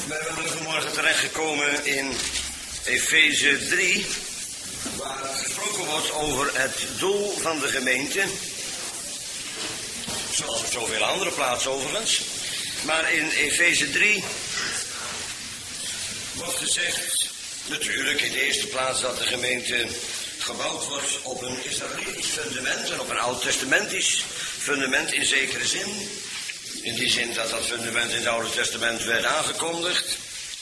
Wij waren vanmorgen terechtgekomen in Efeze 3, waar gesproken wordt over het doel van de gemeente. Zoals op zoveel andere plaatsen overigens. Maar in Efeze 3 wordt gezegd, natuurlijk in de eerste plaats, dat de gemeente gebouwd wordt op een Israëlitisch fundament en op een oud-testamentisch fundament in zekere zin. In die zin dat dat fundament in het Oude Testament werd aangekondigd.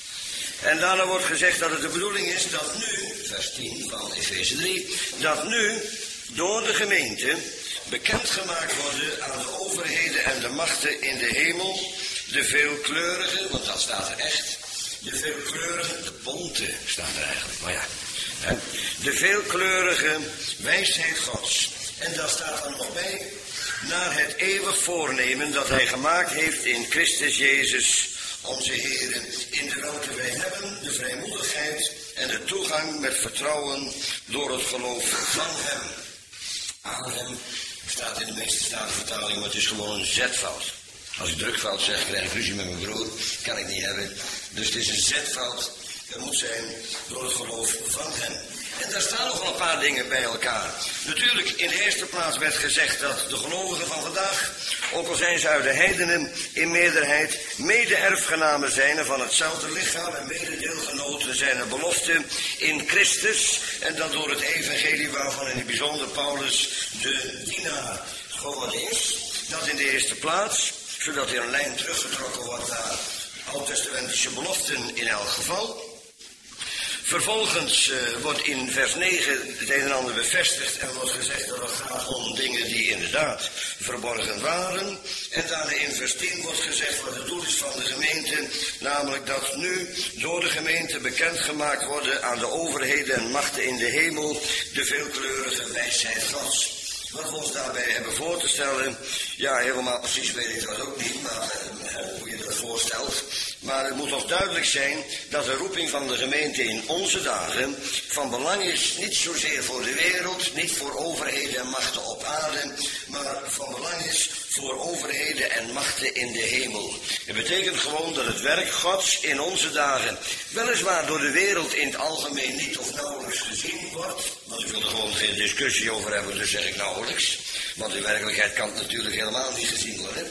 En daarna wordt gezegd dat het de bedoeling is dat nu, vers 10 van Efeze 3, dat nu door de gemeente bekendgemaakt worden aan de overheden en de machten in de hemel, de veelkleurige, want dat staat er echt, de veelkleurige, de bonte staat er eigenlijk, maar ja, de veelkleurige wijsheid Gods. En daar staat er nog bij, naar het eeuwig voornemen dat hij gemaakt heeft in Christus Jezus, onze Heer, in de welke wij hebben de vrijmoedigheid en de toegang met vertrouwen door het geloof van hem. Aan hem staat in de meeste statenvertalingen, maar het is gewoon een zetfout. Als ik drukfout zeg, krijg ik ruzie met mijn broer, kan ik niet hebben. Dus het is een zetfout, dat moet zijn door het geloof van hem. En daar staan nog wel een paar dingen bij elkaar. Natuurlijk, in de eerste plaats werd gezegd dat de gelovigen van vandaag, ook al zijn ze uit de heidenen in meerderheid, mede-erfgenamen zijn van hetzelfde lichaam en mededeelgenoten zijn er beloften in Christus. En dat door het evangelie waarvan in het bijzonder Paulus de dienaar geworden is. Dat in de eerste plaats, zodat er een lijn teruggetrokken wordt naar oud-testamentische beloften in elk geval. Vervolgens wordt in vers 9 het een en ander bevestigd en wordt gezegd dat het gaat om dingen die inderdaad verborgen waren. En daarna in vers 10 wordt gezegd wat het doel is van de gemeente, namelijk dat nu door de gemeente bekendgemaakt worden aan de overheden en machten in de hemel de veelkleurige wijsheid Gods. Wat we ons daarbij hebben voor te stellen, ja, helemaal precies weet ik dat ook niet, maar hoe je dat voorstelt. Maar het moet toch duidelijk zijn dat de roeping van de gemeente in onze dagen van belang is, niet zozeer voor de wereld, niet voor overheden en machten op aarde, maar van belang is voor overheden en machten in de hemel. Het betekent gewoon dat het werk Gods in onze dagen weliswaar door de wereld in het algemeen niet of nauwelijks gezien wordt. Want ik wil er gewoon geen discussie over hebben, dus zeg ik nauwelijks. Want in werkelijkheid kan het natuurlijk helemaal niet gezien worden.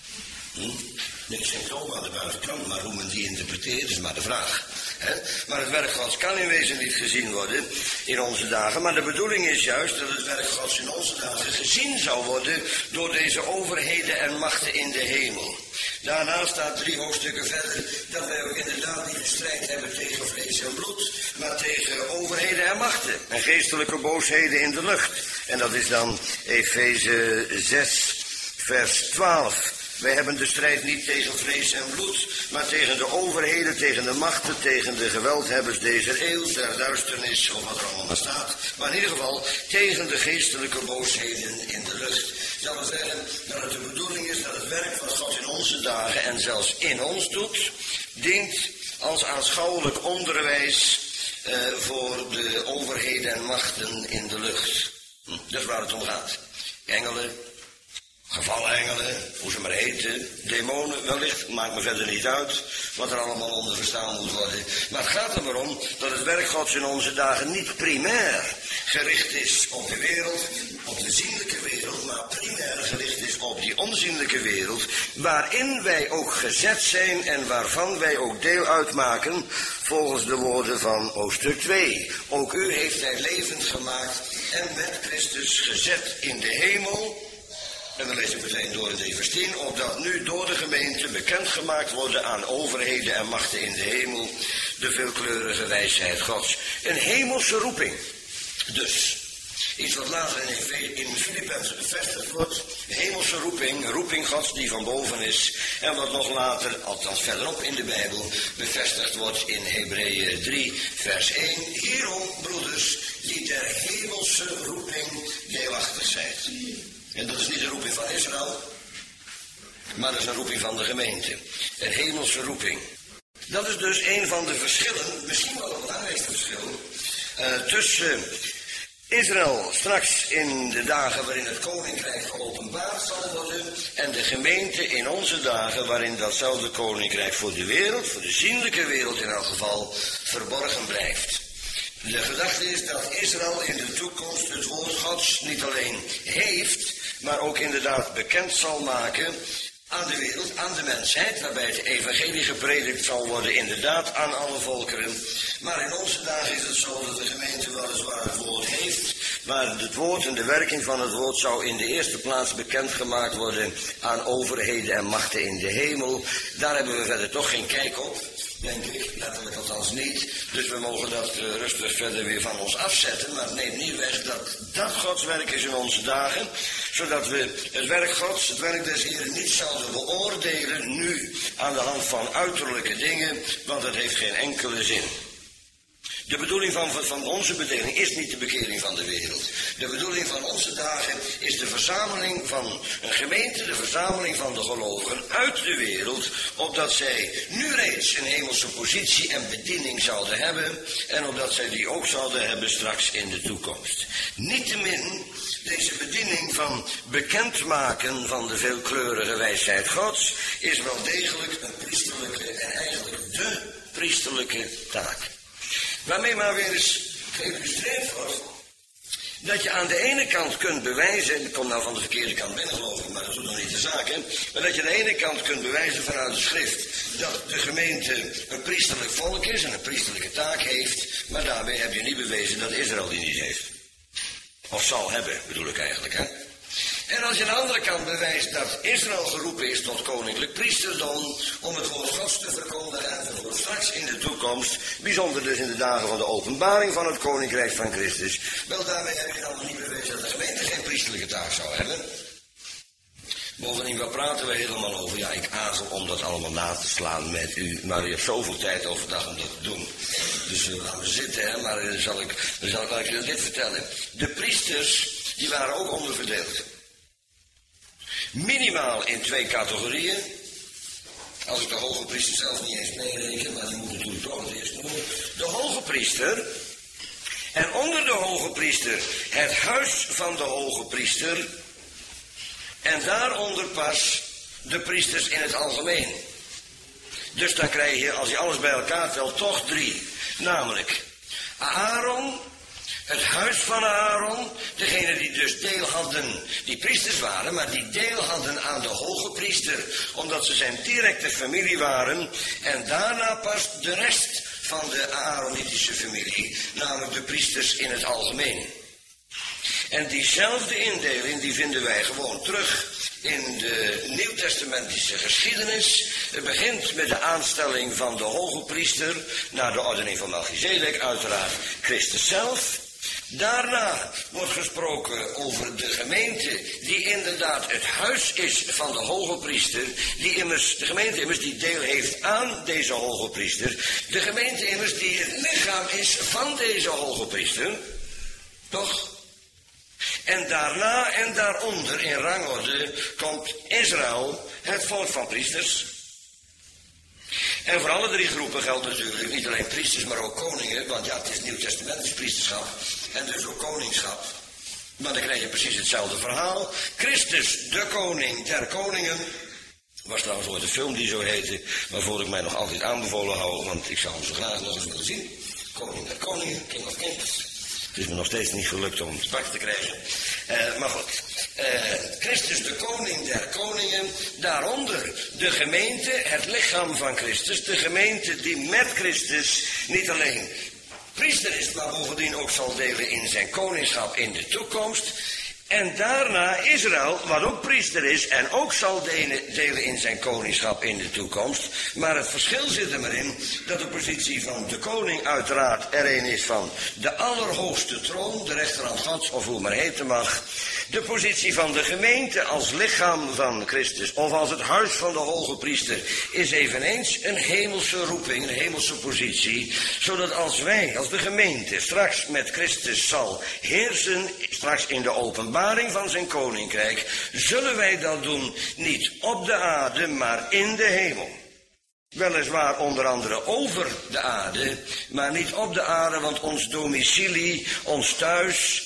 Niks zegt ook aan de buitenkant, maar hoe men die interpreteert is maar de vraag. Maar het werk Gods kan in wezen niet gezien worden in onze dagen. Maar de bedoeling is juist dat het werk Gods in onze dagen gezien zou worden door deze overheden en machten in de hemel. Daarna staat 3 hoofdstukken verder dat wij ook inderdaad niet een strijd hebben tegen vlees en bloed, maar tegen overheden en machten en geestelijke boosheden in de lucht. En dat is dan Efeze 6 vers 12. Wij hebben de strijd niet tegen vlees en bloed, maar tegen de overheden, tegen de machten, tegen de geweldhebbers deze eeuw, der duisternis, of wat er allemaal staat. Maar in ieder geval tegen de geestelijke boosheden in de lucht. Dat wil zeggen dat het de bedoeling is dat het werk van God in onze dagen en zelfs in ons doet, dient als aanschouwelijk onderwijs voor de overheden en machten in de lucht. Dat is waar het om gaat. Engelen, gevallen engelen, hoe ze maar heten, demonen wellicht, maakt me verder niet uit wat er allemaal onder verstaan moet worden. Maar het gaat er maar om dat het werk Gods in onze dagen niet primair gericht is op de wereld, op de zienlijke wereld, maar primair gericht is op die onzienlijke wereld, waarin wij ook gezet zijn en waarvan wij ook deel uitmaken, volgens de woorden van hoofdstuk 2. Ook u heeft hij levend gemaakt en met Christus gezet in de hemel. En dan lees ik meteen door in vers 10, opdat nu door de gemeente bekendgemaakt worden aan overheden en machten in de hemel de veelkleurige wijsheid Gods. Een hemelse roeping. Dus, iets wat later in Filippenzen bevestigd wordt, een hemelse roeping, een roeping Gods die van boven is. En wat nog later, althans verderop in de Bijbel, bevestigd wordt in Hebreeën 3 vers 1. Hierom, broeders, die der hemelse roeping deelachtig zijt. En dat is niet een roeping van Israël, maar dat is een roeping van de gemeente. Een hemelse roeping. Dat is dus een van de verschillen, misschien wel het belangrijkste verschil, tussen Israël straks in de dagen waarin het koninkrijk geopenbaard zal worden en de gemeente in onze dagen waarin datzelfde koninkrijk voor de wereld, voor de zienlijke wereld in elk geval, verborgen blijft. De gedachte is dat Israël in de toekomst het woord Gods niet alleen heeft, maar ook inderdaad bekend zal maken aan de wereld, aan de mensheid, waarbij het evangelie gepredikt zal worden, inderdaad aan alle volkeren. Maar in onze dagen is het zo dat de gemeente weliswaar het woord heeft, maar het woord en de werking van het woord zou in de eerste plaats bekendgemaakt worden aan overheden en machten in de hemel. Daar hebben we verder toch geen kijk op, denk ik, letterlijk althans niet. Dus we mogen dat rustig verder weer van ons afzetten, maar het neemt niet weg dat dat Gods werk is in onze dagen, zodat we het werk Gods, het werk des Heren niet zouden beoordelen nu aan de hand van uiterlijke dingen, want dat heeft geen enkele zin. De bedoeling van onze bedeling is niet de bekering van de wereld. De bedoeling van onze dagen is de verzameling van een gemeente, de verzameling van de gelovigen uit de wereld, opdat zij nu reeds een hemelse positie en bediening zouden hebben en opdat zij die ook zouden hebben straks in de toekomst. Niettemin, deze bediening van bekendmaken van de veelkleurige wijsheid Gods is wel degelijk een priesterlijke en eigenlijk de priesterlijke taak. Waarmee maar weer eens geïllustreerd wordt dat je aan de ene kant kunt bewijzen, ik kom nou van de verkeerde kant binnen geloof ik, maar dat doet nog niet de zaak, hè, maar dat je aan de ene kant kunt bewijzen vanuit de schrift dat de gemeente een priesterlijk volk is en een priesterlijke taak heeft, maar daarbij heb je niet bewezen dat Israël die niet heeft. Of zal hebben, bedoel ik eigenlijk, hè. En als je aan de andere kant bewijst dat Israël geroepen is tot koninklijk priesterdom om het woord Gods te verkondigen en voor straks in de toekomst, bijzonder dus in de dagen van de openbaring van het koninkrijk van Christus, wel daarmee heb je dan nog niet bewezen dat de gemeente geen priesterlijke taak zou hebben. Bovendien, waar praten we helemaal over? Ja, ik aarzel om dat allemaal na te slaan met u, maar u hebt zoveel tijd overdag om dat te doen. Dus laten we zitten, hè, maar dan zal ik dit vertellen. De priesters, die waren ook onderverdeeld. Minimaal in 2 categorieën. Als ik de hoge priester zelf niet eens meereken, maar die moet natuurlijk toch het eerst noemen. De hoge priester. En onder de hoge priester het huis van de hoge priester. En daaronder pas de priesters in het algemeen. Dus dan krijg je, als je alles bij elkaar telt, toch 3. Namelijk Aaron, het huis van Aaron, degene die dus deel hadden, die priesters waren, maar die deel hadden aan de hoge priester, omdat ze zijn directe familie waren, en daarna pas de rest van de Aaronitische familie, namelijk de priesters in het algemeen. En diezelfde indeling, die vinden wij gewoon terug in de Nieuwtestamentische geschiedenis. Het begint met de aanstelling van de hoge priester, naar de ordening van Melchizedek, uiteraard Christus zelf. Daarna wordt gesproken over de gemeente, die inderdaad het huis is van de hoge priester, de gemeente immers die deel heeft aan deze hoge priester, de gemeente immers die het lichaam is van deze hoge priester, toch? En daarna en daaronder in rangorde komt Israël, het volk van priesters. En voor alle 3 groepen geldt natuurlijk niet alleen priesters, maar ook koningen, want ja, het is nieuwtestamentisch priesterschap en dus ook koningschap. Maar dan krijg je precies hetzelfde verhaal. Christus, de koning der koningen. Was trouwens ooit een film die zo heette, waarvoor ik mij nog altijd aanbevolen hou, want ik zou hem zo graag nog eens willen zien. Koning der koningen, King of Kings. Het is me nog steeds niet gelukt om hem te pakken te krijgen. Maar goed, Christus de koning der koningen, daaronder de gemeente, het lichaam van Christus, de gemeente die met Christus niet alleen priester is, maar bovendien ook zal delen in zijn koningschap in de toekomst. En daarna Israël, wat ook priester is en ook zal delen in zijn koningschap in de toekomst. Maar het verschil zit er maar in dat de positie van de koning uiteraard er een is van de allerhoogste troon, de rechterhand Gods, of hoe het maar heten mag. De positie van de gemeente als lichaam van Christus, of als het huis van de hoge priester, is eveneens een hemelse roeping, een hemelse positie. Zodat als wij, als de gemeente, straks met Christus zal heersen, straks in de openbaring van zijn koninkrijk, zullen wij dat doen niet op de aarde, maar in de hemel. Weliswaar onder andere over de aarde, maar niet op de aarde, want ons domicilie, ons thuis,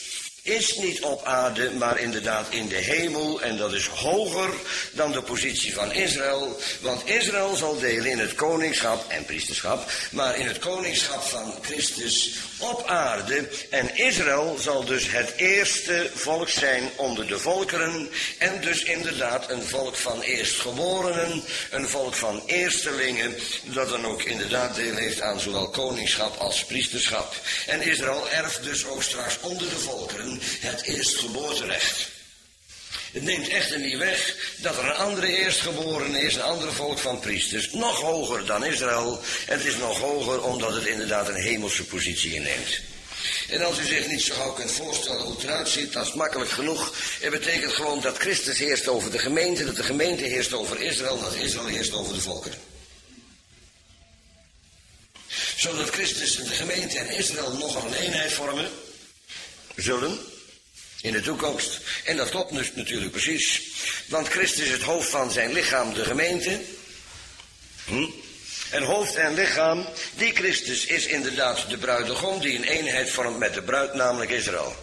is niet op aarde, maar inderdaad in de hemel. En dat is hoger dan de positie van Israël. Want Israël zal delen in het koningschap en priesterschap, maar in het koningschap van Christus op aarde. En Israël zal dus het eerste volk zijn onder de volkeren. En dus inderdaad een volk van eerstgeborenen, een volk van eerstelingen, dat dan ook inderdaad deel heeft aan zowel koningschap als priesterschap. En Israël erft dus ook straks onder de volkeren het eerstgeboorterecht. Het neemt echter niet weg dat er een andere eerstgeborene is, een ander volk van priesters, nog hoger dan Israël. En het is nog hoger omdat het inderdaad een hemelse positie inneemt. En als u zich niet zo gauw kunt voorstellen hoe het eruit ziet, dat is makkelijk genoeg. Het betekent gewoon dat Christus heerst over de gemeente, dat de gemeente heerst over Israël, dat Israël heerst over de volkeren. Zodat Christus en de gemeente en Israël nogal een eenheid vormen zullen in de toekomst. En dat klopt dus natuurlijk precies. Want Christus is het hoofd van zijn lichaam, de gemeente. En hoofd en lichaam, die Christus is inderdaad de bruidegom die een eenheid vormt met de bruid, namelijk Israël.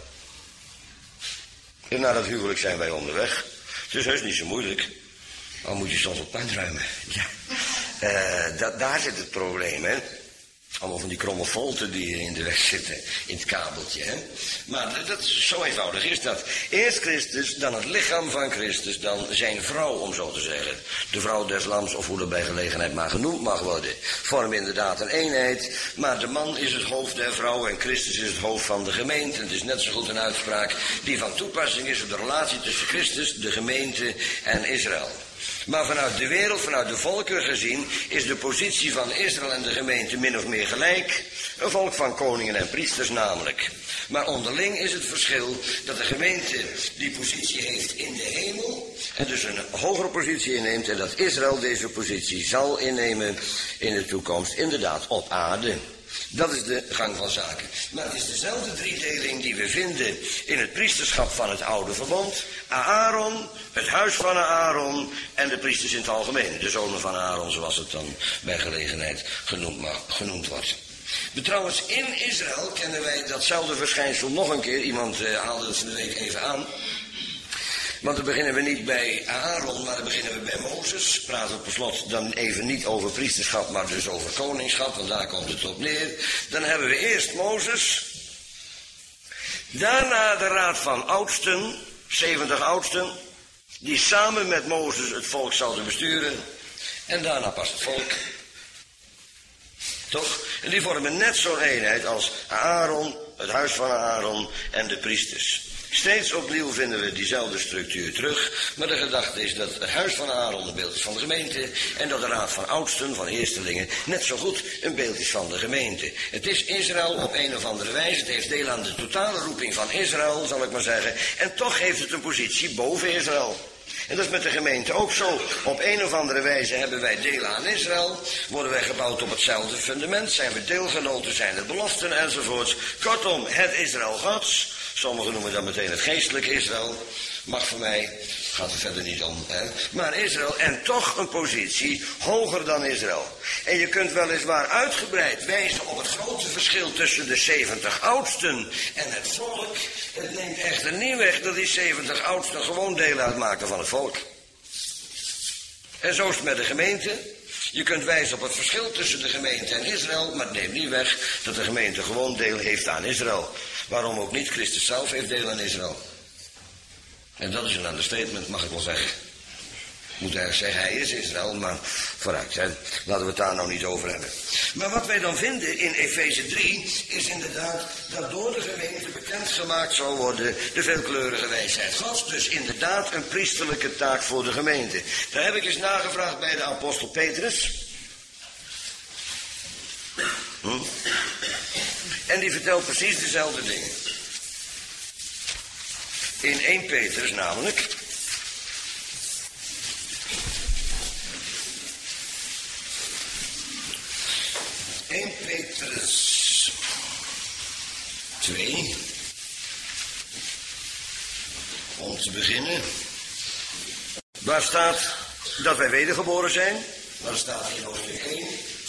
En naar dat huwelijk zijn wij onderweg. Het is heus niet zo moeilijk. Al moet je soms op puin ruimen. Ja. Daar zit het probleem, hè. Allemaal van die kromme folten die in de weg zitten, in het kabeltje, hè. Maar zo eenvoudig is dat. Eerst Christus, dan het lichaam van Christus, dan zijn vrouw, om zo te zeggen. De vrouw des lams, of hoe dat bij gelegenheid maar genoemd mag worden, vormen inderdaad een eenheid. Maar de man is het hoofd der vrouw en Christus is het hoofd van de gemeente. Het is net zo goed een uitspraak die van toepassing is op de relatie tussen Christus, de gemeente en Israël. Maar vanuit de wereld, vanuit de volkeren gezien, is de positie van Israël en de gemeente min of meer gelijk. Een volk van koningen en priesters namelijk. Maar onderling is het verschil dat de gemeente die positie heeft in de hemel en dus een hogere positie inneemt en dat Israël deze positie zal innemen in de toekomst, inderdaad op aarde. Dat is de gang van zaken. Maar het is dezelfde driedeling die we vinden in het priesterschap van het oude verbond. Aaron, het huis van Aaron en de priesters in het algemeen. De zonen van Aaron, zoals het dan bij gelegenheid genoemd wordt. Maar trouwens, in Israël kennen wij datzelfde verschijnsel nog een keer. Iemand haalde het van de week even aan. Want dan beginnen we niet bij Aaron, maar dan beginnen we bij Mozes. Praten we per slot dan even niet over priesterschap, maar dus over koningschap, want daar komt het op neer. Dan hebben we eerst Mozes. Daarna de raad van oudsten, 70 oudsten, die samen met Mozes het volk zouden besturen. En daarna pas het volk. Toch? En die vormen net zo'n eenheid als Aaron, het huis van Aaron en de priesters. Steeds opnieuw vinden we diezelfde structuur terug, maar de gedachte is dat het huis van Aaron een beeld is van de gemeente en dat de raad van oudsten, van eerstelingen, net zo goed een beeld is van de gemeente. Het is Israël op een of andere wijze, het heeft deel aan de totale roeping van Israël, zal ik maar zeggen, en toch heeft het een positie boven Israël. En dat is met de gemeente ook zo. Op een of andere wijze hebben wij deel aan Israël, worden wij gebouwd op hetzelfde fundament, zijn we deelgenoten, zijn er beloften enzovoorts. Kortom, het Israël Gods. Sommigen noemen dat meteen het geestelijke Israël. Mag voor mij, gaat er verder niet om. Hè? Maar Israël, en toch een positie hoger dan Israël. En je kunt weliswaar uitgebreid wijzen op het grote verschil tussen de 70 oudsten en het volk. Het neemt echter niet weg dat die 70 oudsten gewoon deel uitmaken van het volk. En zo is het met de gemeente. Je kunt wijzen op het verschil tussen de gemeente en Israël, maar het neemt niet weg dat de gemeente gewoon deel heeft aan Israël. Waarom ook niet? Christus zelf heeft deel aan Israël. En dat is een understatement, mag ik wel zeggen. Ik moet eigenlijk zeggen, hij is Israël, maar vooruit, hè. Laten we het daar nou niet over hebben. Maar wat wij dan vinden in Efeze 3 is inderdaad dat door de gemeente bekendgemaakt zal worden de veelkleurige wijsheid Gods. Dus inderdaad een priesterlijke taak voor de gemeente. Daar heb ik eens nagevraagd bij de apostel Petrus. En die vertelt precies dezelfde dingen. In 1 Petrus namelijk. In Petrus 2. Om te beginnen. Waar staat dat wij wedergeboren zijn? Waar staat in hoofdstuk 1?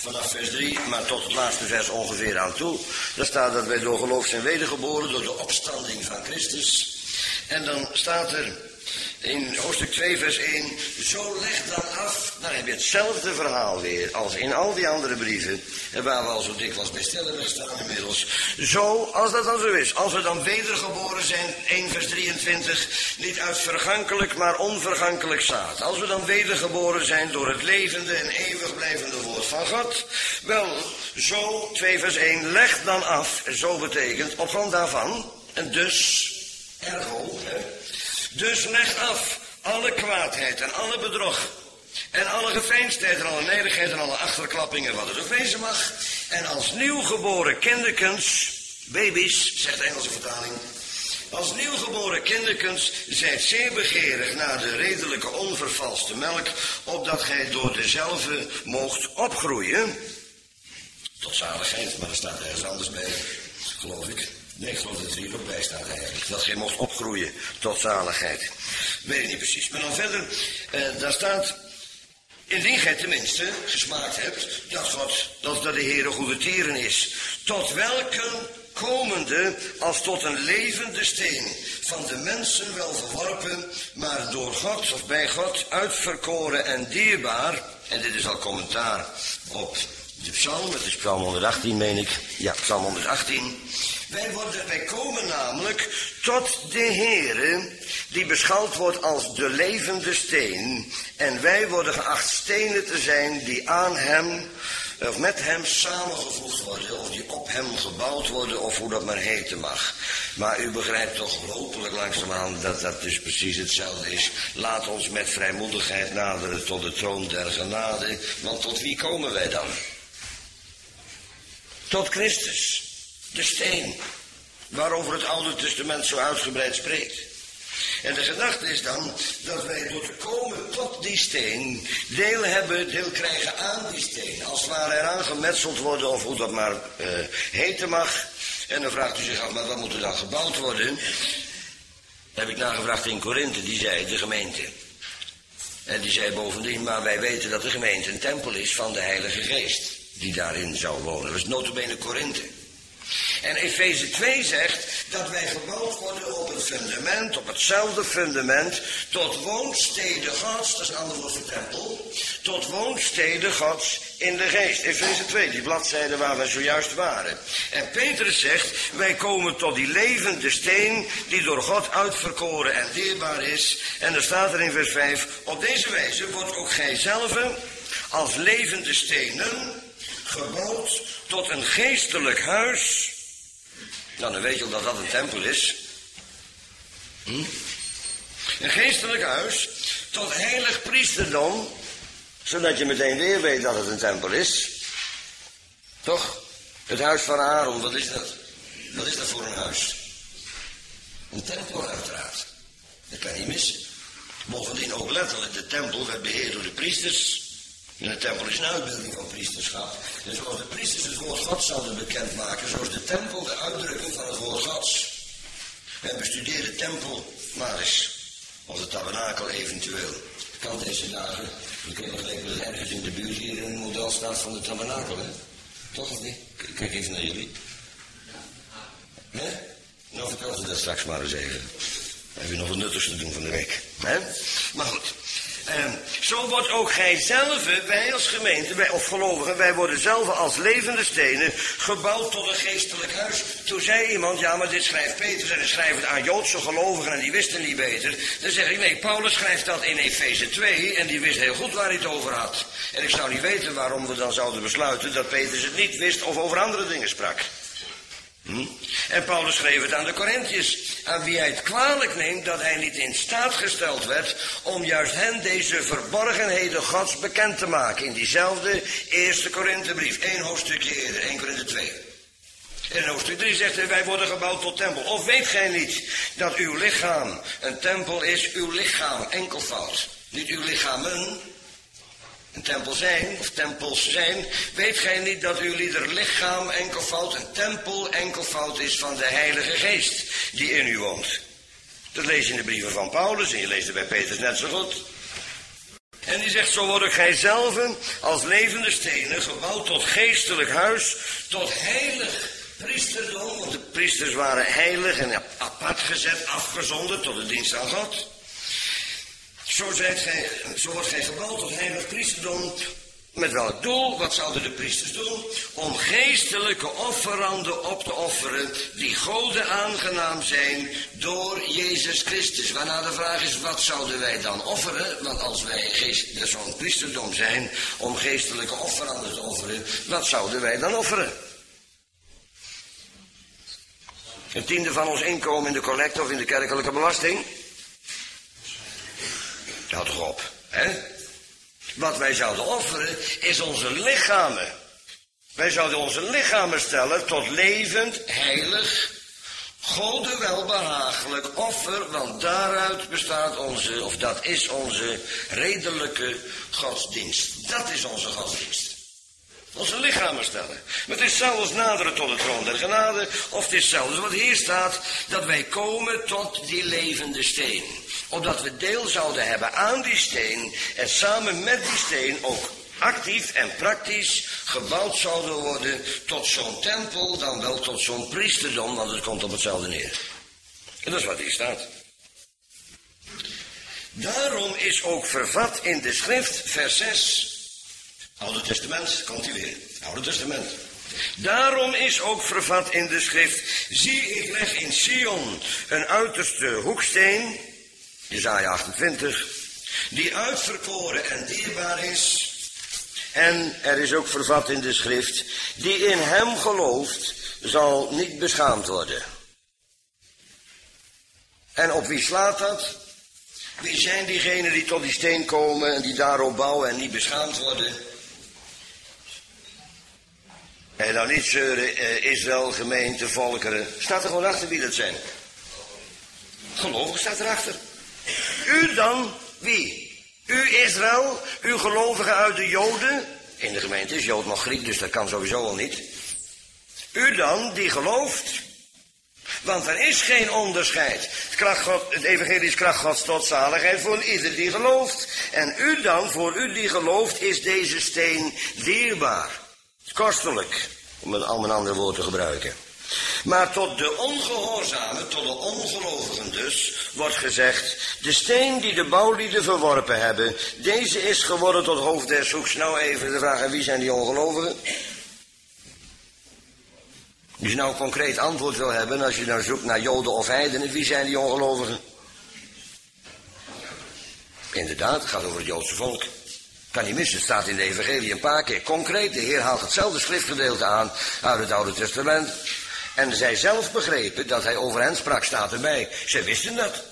vanaf vers 3, maar tot het laatste vers ongeveer aan toe. Daar staat dat wij door geloof zijn wedergeboren, door de opstanding van Christus. En dan staat er in hoofdstuk 2 vers 1, zo leg dan af, dan heb je hetzelfde verhaal weer als in al die andere brieven, en waar we al zo dikwijls bij stillen staan inmiddels. Zo, als dat dan zo is, als we dan wedergeboren zijn, 1 vers 23, niet uit vergankelijk maar onvergankelijk zaad. Als we dan wedergeboren zijn door het levende en eeuwig blijvende woord van God, wel, zo, 2 vers 1, leg dan af, en zo betekent, op grond daarvan, en dus, ergo, dus leg af alle kwaadheid en alle bedrog en alle geveinsdheid en alle nijdigheid en alle achterklappingen wat het ook wezen mag. En als nieuwgeboren kinderkens, baby's, zegt de Engelse vertaling, als nieuwgeboren kinderkens zijt zeer begeerig naar de redelijke onvervalste melk, opdat gij door dezelfde moogt opgroeien tot zaligheid. Maar er staat ergens anders bij, geloof ik. Nee, ik geloof dat het er hier ook bij staat eigenlijk. Dat gij mocht opgroeien tot zaligheid. Weet ik niet precies. Maar dan verder, daar staat, indien gij tenminste gesmaakt hebt dat God, dat de Heere goede tieren is. Tot welke komende als tot een levende steen, van de mensen wel verworpen, maar door God of bij God uitverkoren en dierbaar. En dit is al commentaar op de psalm, het is psalm 118 meen ik. Ja, psalm 118. Wij komen namelijk tot de Heere, die beschouwd wordt als de levende steen. En wij worden geacht stenen te zijn die aan hem, of met hem samengevoegd worden, of die op hem gebouwd worden, of hoe dat maar heten mag. Maar u begrijpt toch hopelijk langzamerhand dat dat dus precies hetzelfde is. Laat ons met vrijmoedigheid naderen tot de troon der genade, want tot wie komen wij dan? Tot Christus. De steen, waarover het Oude Testament zo uitgebreid spreekt. En de gedachte is dan dat wij door te komen tot die steen deel krijgen aan die steen. Als het ware eraan gemetseld worden of hoe dat maar heten mag. En dan vraagt u zich af, maar wat moet er dan gebouwd worden? Heb ik nagevraagd in Korinthe, die zei de gemeente. En die zei bovendien, maar wij weten dat de gemeente een tempel is van de Heilige Geest. Die daarin zou wonen. Dat is nota bene Korinthe. En Efeze 2 zegt dat wij gebouwd worden op een fundament, op hetzelfde fundament, tot woonstede Gods, dat is een ander woord voor tempel, tot woonstede Gods in de geest. Efeze 2, die bladzijde waar we zojuist waren. En Petrus zegt, wij komen tot die levende steen, die door God uitverkoren en dierbaar is. En er staat er in vers 5, op deze wijze wordt ook gij zelf als levende stenen gebouwd tot een geestelijk huis. Nou, dan weet je al dat dat een tempel is. Een geestelijk huis tot heilig priesterdom, zodat je meteen weer weet dat het een tempel is. Toch? Het huis van Aaron, wat is dat? Wat is dat voor een huis? Een tempel uiteraard. Dat kan niet missen. Bovendien ook letterlijk, de tempel werd beheerd door de priesters. En de tempel is een uitbeelding van priesterschap. En zoals de priesters het woord Gods zouden bekendmaken, zo is de tempel de uitdrukking van het woord Gods. En bestudeer de tempel maar eens. Of de tabernakel eventueel. Kan deze dagen. Je kunt nog denken dat ergens in de buurt hier een model staat van de tabernakel, hè? Toch of niet? Kijk even naar jullie. Hè? Nou, vertel ze dat straks maar eens even. Dan heb je nog wat nuttigs te doen van de week. Hè? Maar goed. Zo wordt ook gij zelf, wij als gemeente, of gelovigen, wij worden zelf als levende stenen gebouwd tot een geestelijk huis. Toen zei iemand, ja, maar dit schrijft Petrus en hij schrijft het aan Joodse gelovigen en die wisten niet beter. Dan zeg ik, nee, Paulus schrijft dat in Efeze 2 en die wist heel goed waar hij het over had. En ik zou niet weten waarom we dan zouden besluiten dat Petrus het niet wist of over andere dingen sprak. En Paulus schreef het aan de Korinthiërs, aan wie hij het kwalijk neemt dat hij niet in staat gesteld werd om juist hen deze verborgenheden Gods bekend te maken. In diezelfde eerste Korinthebrief, 1 hoofdstukje eerder, 1 Korinthe 2. In hoofdstuk 3 zegt hij, wij worden gebouwd tot tempel. Of weet gij niet dat uw lichaam een tempel is, uw lichaam, enkelvoud. Niet uw lichamen, een tempel zijn, of tempels zijn. Weet gij niet dat uw ieder lichaam enkelvoud, een tempel enkelvoud is van de Heilige Geest die in u woont. Dat lees je in de brieven van Paulus en je leest het bij Petrus net zo goed. En die zegt, zo worden gij zelven als levende stenen gebouwd tot geestelijk huis, tot heilig priesterdom. Want de priesters waren heilig en apart gezet, afgezonderd tot de dienst aan God. Zo wordt gij gebouwd tot heilig priesterdom. Met welk doel? Wat zouden de priesters doen? Om geestelijke offeranden op te offeren die Gode aangenaam zijn door Jezus Christus. Waarna de vraag is, wat zouden wij dan offeren? Want als wij zo'n priesterdom zijn om geestelijke offeranden te offeren, wat zouden wij dan offeren? Een tiende van ons inkomen in de collecte of in de kerkelijke belasting? Houd toch op, hè? Wat wij zouden offeren is onze lichamen. Wij zouden onze lichamen stellen tot levend, heilig, Gode welbehagelijk offer, want daaruit bestaat dat is onze redelijke godsdienst. Dat is onze godsdienst. Onze lichamen stellen. Maar het is zelfs naderen tot de troon der genade, of het is zelfs wat hier staat, dat wij komen tot die levende steen. Opdat we deel zouden hebben aan die steen en samen met die steen ook actief en praktisch gebouwd zouden worden tot zo'n tempel, dan wel tot zo'n priesterdom, want het komt op hetzelfde neer. En dat is wat hier staat. Daarom is ook vervat in de schrift, vers 6, Oude Testament, komt hij weer, Oude Testament. Daarom is ook vervat in de schrift, zie ik leg in Sion een uiterste hoeksteen, Jesaja 28, die uitverkoren en dierbaar is. En er is ook vervat in de schrift, die in hem gelooft, zal niet beschaamd worden. En op wie slaat dat? Wie zijn diegenen die tot die steen komen en die daarop bouwen en niet beschaamd worden? En nou niet zeuren, Israël, gemeente, volkeren. Staat er gewoon achter wie dat zijn. Gelovigen staat erachter. U dan, wie? U Israël, u gelovigen uit de Joden. In de gemeente is Jood nog Griek, dus dat kan sowieso al niet. U dan, die gelooft. Want er is geen onderscheid. Het evangelie is kracht Gods tot zaligheid voor ieder die gelooft. En u dan, voor u die gelooft, is deze steen dierbaar. Kostelijk, om een ander woord te gebruiken. Maar tot de ongehoorzamen, tot de ongelovigen dus, wordt gezegd, de steen die de bouwlieden verworpen hebben, deze is geworden tot hoofd des hoeks. Nou even de vraag, en wie zijn die ongelovigen? Als je nou concreet antwoord wil hebben, als je nou zoekt naar Joden of heidenen, wie zijn die ongelovigen? Inderdaad, het gaat over het Joodse volk. Kan niet missen, het staat in de evangelie een paar keer concreet. De Heer haalt hetzelfde schriftgedeelte aan uit het Oude Testament. En zij zelf begrepen dat hij over hen sprak, staat erbij. Zij wisten dat.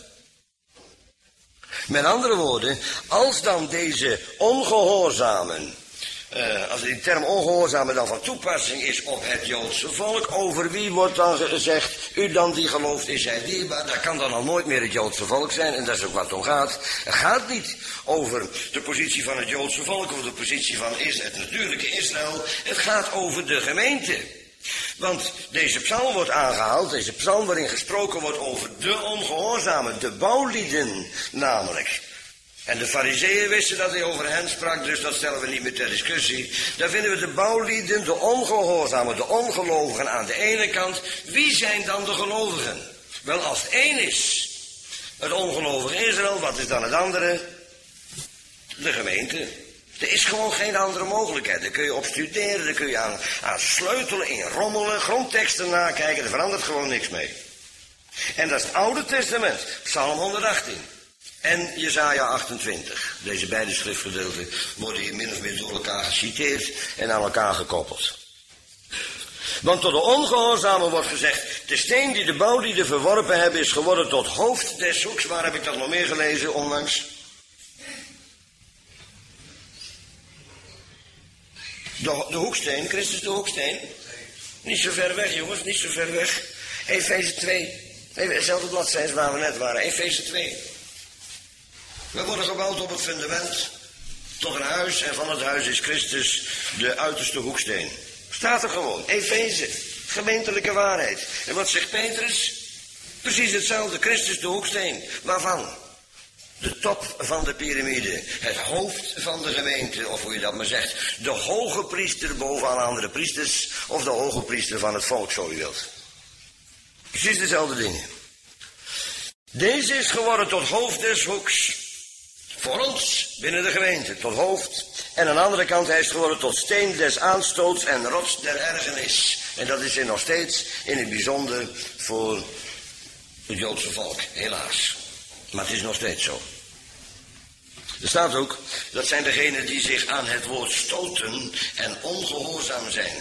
Met andere woorden, als dan deze ongehoorzamen, als die term ongehoorzamen dan van toepassing is op het Joodse volk, over wie wordt dan gezegd, u dan die gelooft is hij dierbaar, dat kan dan al nooit meer het Joodse volk zijn, en dat is ook wat het om gaat. Het gaat niet over de positie van het Joodse volk, of de positie van het natuurlijke Israël, het gaat over de gemeente. Want deze psalm wordt aangehaald, deze psalm waarin gesproken wordt over de ongehoorzamen, de bouwlieden namelijk. En de farizeeën wisten dat hij over hen sprak, dus dat stellen we niet meer ter discussie. Daar vinden we de bouwlieden, de ongehoorzamen, de ongelovigen aan de ene kant. Wie zijn dan de gelovigen? Wel, als het één is, het ongelovige Israël, wat is dan het andere? De gemeente. Er is gewoon geen andere mogelijkheid. Daar kun je op studeren, daar kun je aan sleutelen, in rommelen, grondteksten nakijken, er verandert gewoon niks mee. En dat is het Oude Testament, Psalm 118. En Jesaja 28. Deze beide schriftgedeelten worden hier min of meer door elkaar geciteerd en aan elkaar gekoppeld. Want tot de ongehoorzamen wordt gezegd, de steen die de bouwlieden verworpen hebben is geworden tot hoofd des hoeks. Waar heb ik dat nog meer gelezen onlangs? De hoeksteen, Christus de hoeksteen. Niet zo ver weg jongens, niet zo ver weg. Efeze 2. Hetzelfde bladzijde waar we net waren, Efeze 2. We worden gebouwd op het fundament tot een huis en van het huis is Christus de uiterste hoeksteen. Staat er gewoon, Efeze, gemeentelijke waarheid. En wat zegt Petrus? Precies hetzelfde, Christus de hoeksteen. Waarvan? De top van de piramide, het hoofd van de gemeente, of hoe je dat maar zegt. De hoge priester boven alle andere priesters, of de hoge priester van het volk, zo u wilt. Precies dezelfde dingen. Deze is geworden tot hoofd des hoeks. Voor ons, binnen de gemeente, tot hoofd. En aan de andere kant, hij is geworden tot steen des aanstoots en rots der ergernis. En dat is er nog steeds in het bijzonder voor het Joodse volk, helaas. Maar het is nog steeds zo. Er staat ook, dat zijn degenen die zich aan het woord stoten en ongehoorzaam zijn.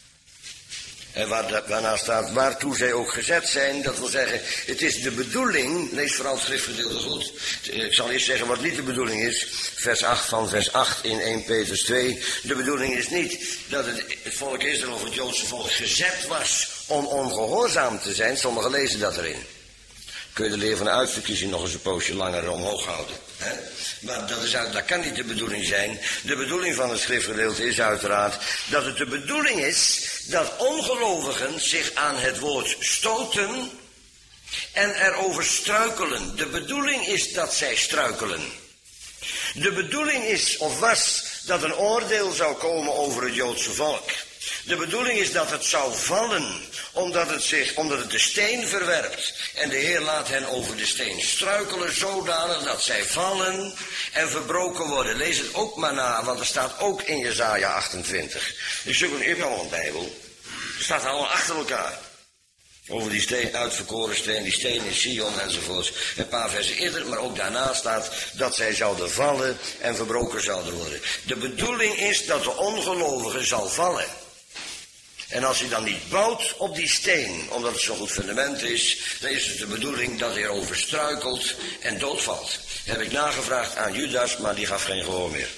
En waarna staat, waartoe zij ook gezet zijn, dat wil zeggen, het is de bedoeling, lees vooral het schriftgedeelte goed. Ik zal eerst zeggen wat niet de bedoeling is, vers 8 van vers 8 in 1 Petrus 2. De bedoeling is niet dat het volk Israël of het Joodse volk gezet was om ongehoorzaam te zijn, sommigen lezen dat erin. Kun je de leer van de uitverkiezing nog eens een poosje langer omhoog houden. Hè? Maar dat kan niet de bedoeling zijn. De bedoeling van het schriftgedeelte is uiteraard dat het de bedoeling is dat ongelovigen zich aan het woord stoten en erover struikelen. De bedoeling is dat zij struikelen. De bedoeling is of was dat een oordeel zou komen over het Joodse volk. De bedoeling is dat het zou vallen, omdat het de steen verwerpt. En de Heer laat hen over de steen struikelen, zodanig dat zij vallen en verbroken worden. Lees het ook maar na, want er staat ook in Jesaja 28. Dus je hebt al een Bijbel. Het staat allemaal achter elkaar. Over die steen, uitverkoren steen, die steen in Sion enzovoorts. Een paar versen eerder, maar ook daarna staat dat zij zouden vallen en verbroken zouden worden. De bedoeling is dat de ongelovige zal vallen. En als hij dan niet bouwt op die steen, omdat het zo'n goed fundament is, dan is het de bedoeling dat hij erover struikelt en doodvalt. Heb ik nagevraagd aan Judas, maar die gaf geen gehoor meer.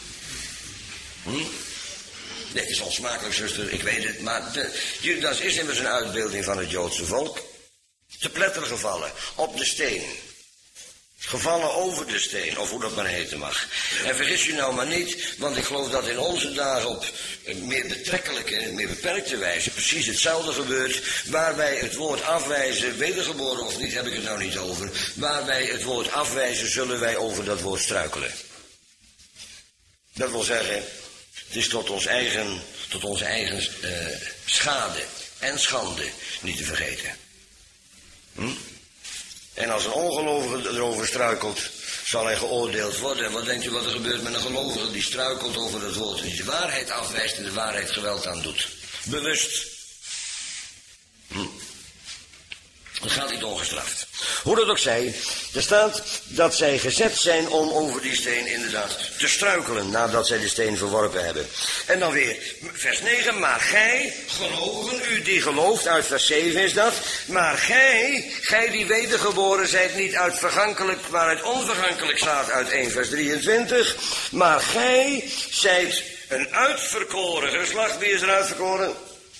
Nee, het is onsmakelijk, zuster, ik weet het, maar Judas is immers een uitbeelding van het Joodse volk. Te pletter gevallen, op de steen. Gevallen over de steen, of hoe dat maar heten mag. En vergis je nou maar niet, want ik geloof dat in onze dagen op meer betrekkelijke, meer beperkte wijze precies hetzelfde gebeurt. Waar wij het woord afwijzen, wedergeboren of niet, heb ik het nou niet over. Waar wij het woord afwijzen, zullen wij over dat woord struikelen. Dat wil zeggen, het is tot onze eigen schade en schande niet te vergeten. En als een ongelovige erover struikelt, zal hij geoordeeld worden. En wat denkt u wat er gebeurt met een gelovige die struikelt over het woord, die de waarheid afwijst en de waarheid geweld aan doet? Bewust. Dat gaat niet ongestraft. Hoe dat ook zij, er staat dat zij gezet zijn om over die steen inderdaad te struikelen nadat zij de steen verworpen hebben. En dan weer vers 9, maar gij, gelovigen, u die gelooft, uit vers 7 is dat, maar gij die wedergeboren zijt, niet uit vergankelijk, maar uit onvergankelijk, staat uit 1 vers 23, maar gij zijt een uitverkoren geslacht. Wie is er uitverkoren?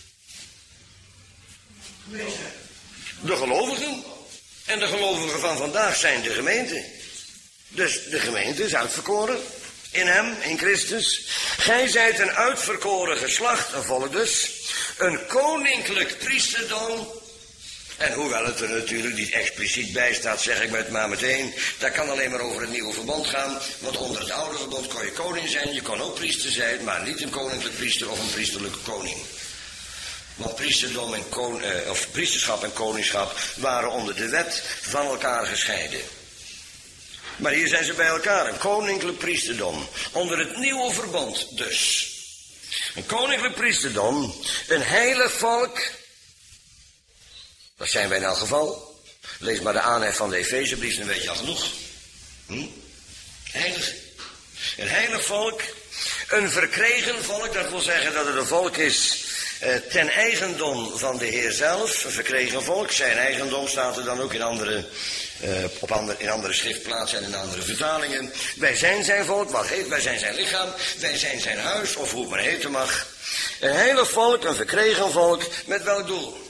De gelovigen. En de gelovigen van vandaag zijn de gemeente. Dus de gemeente is uitverkoren. In hem, in Christus. Gij zijt een uitverkoren geslacht, een volk dus. Een koninklijk priesterdom. En hoewel het er natuurlijk niet expliciet bij staat, zeg ik het maar meteen. Dat kan alleen maar over het nieuwe verbond gaan. Want onder het oude verbond kon je koning zijn. Je kon ook priester zijn, maar niet een koninklijk priester of een priesterlijke koning. Want priesterdom en priesterschap en koningschap waren onder de wet van elkaar gescheiden. Maar hier zijn ze bij elkaar, een koninklijk priesterdom. Onder het nieuwe verbond dus. Een koninklijk priesterdom, een heilig volk. Dat zijn wij in elk geval. Lees maar de aanhef van de Efezebrief, dan weet je al genoeg. Heilig. Een heilig volk. Een verkregen volk, dat wil zeggen dat het een volk is ten eigendom van de Heer zelf, een verkregen volk. Zijn eigendom staat er dan ook in andere schriftplaatsen en in andere vertalingen. Wij zijn zijn volk, wat heet, wij zijn zijn lichaam, wij zijn zijn huis, of hoe het maar heten mag. Een heilig volk, een verkregen volk, met welk doel?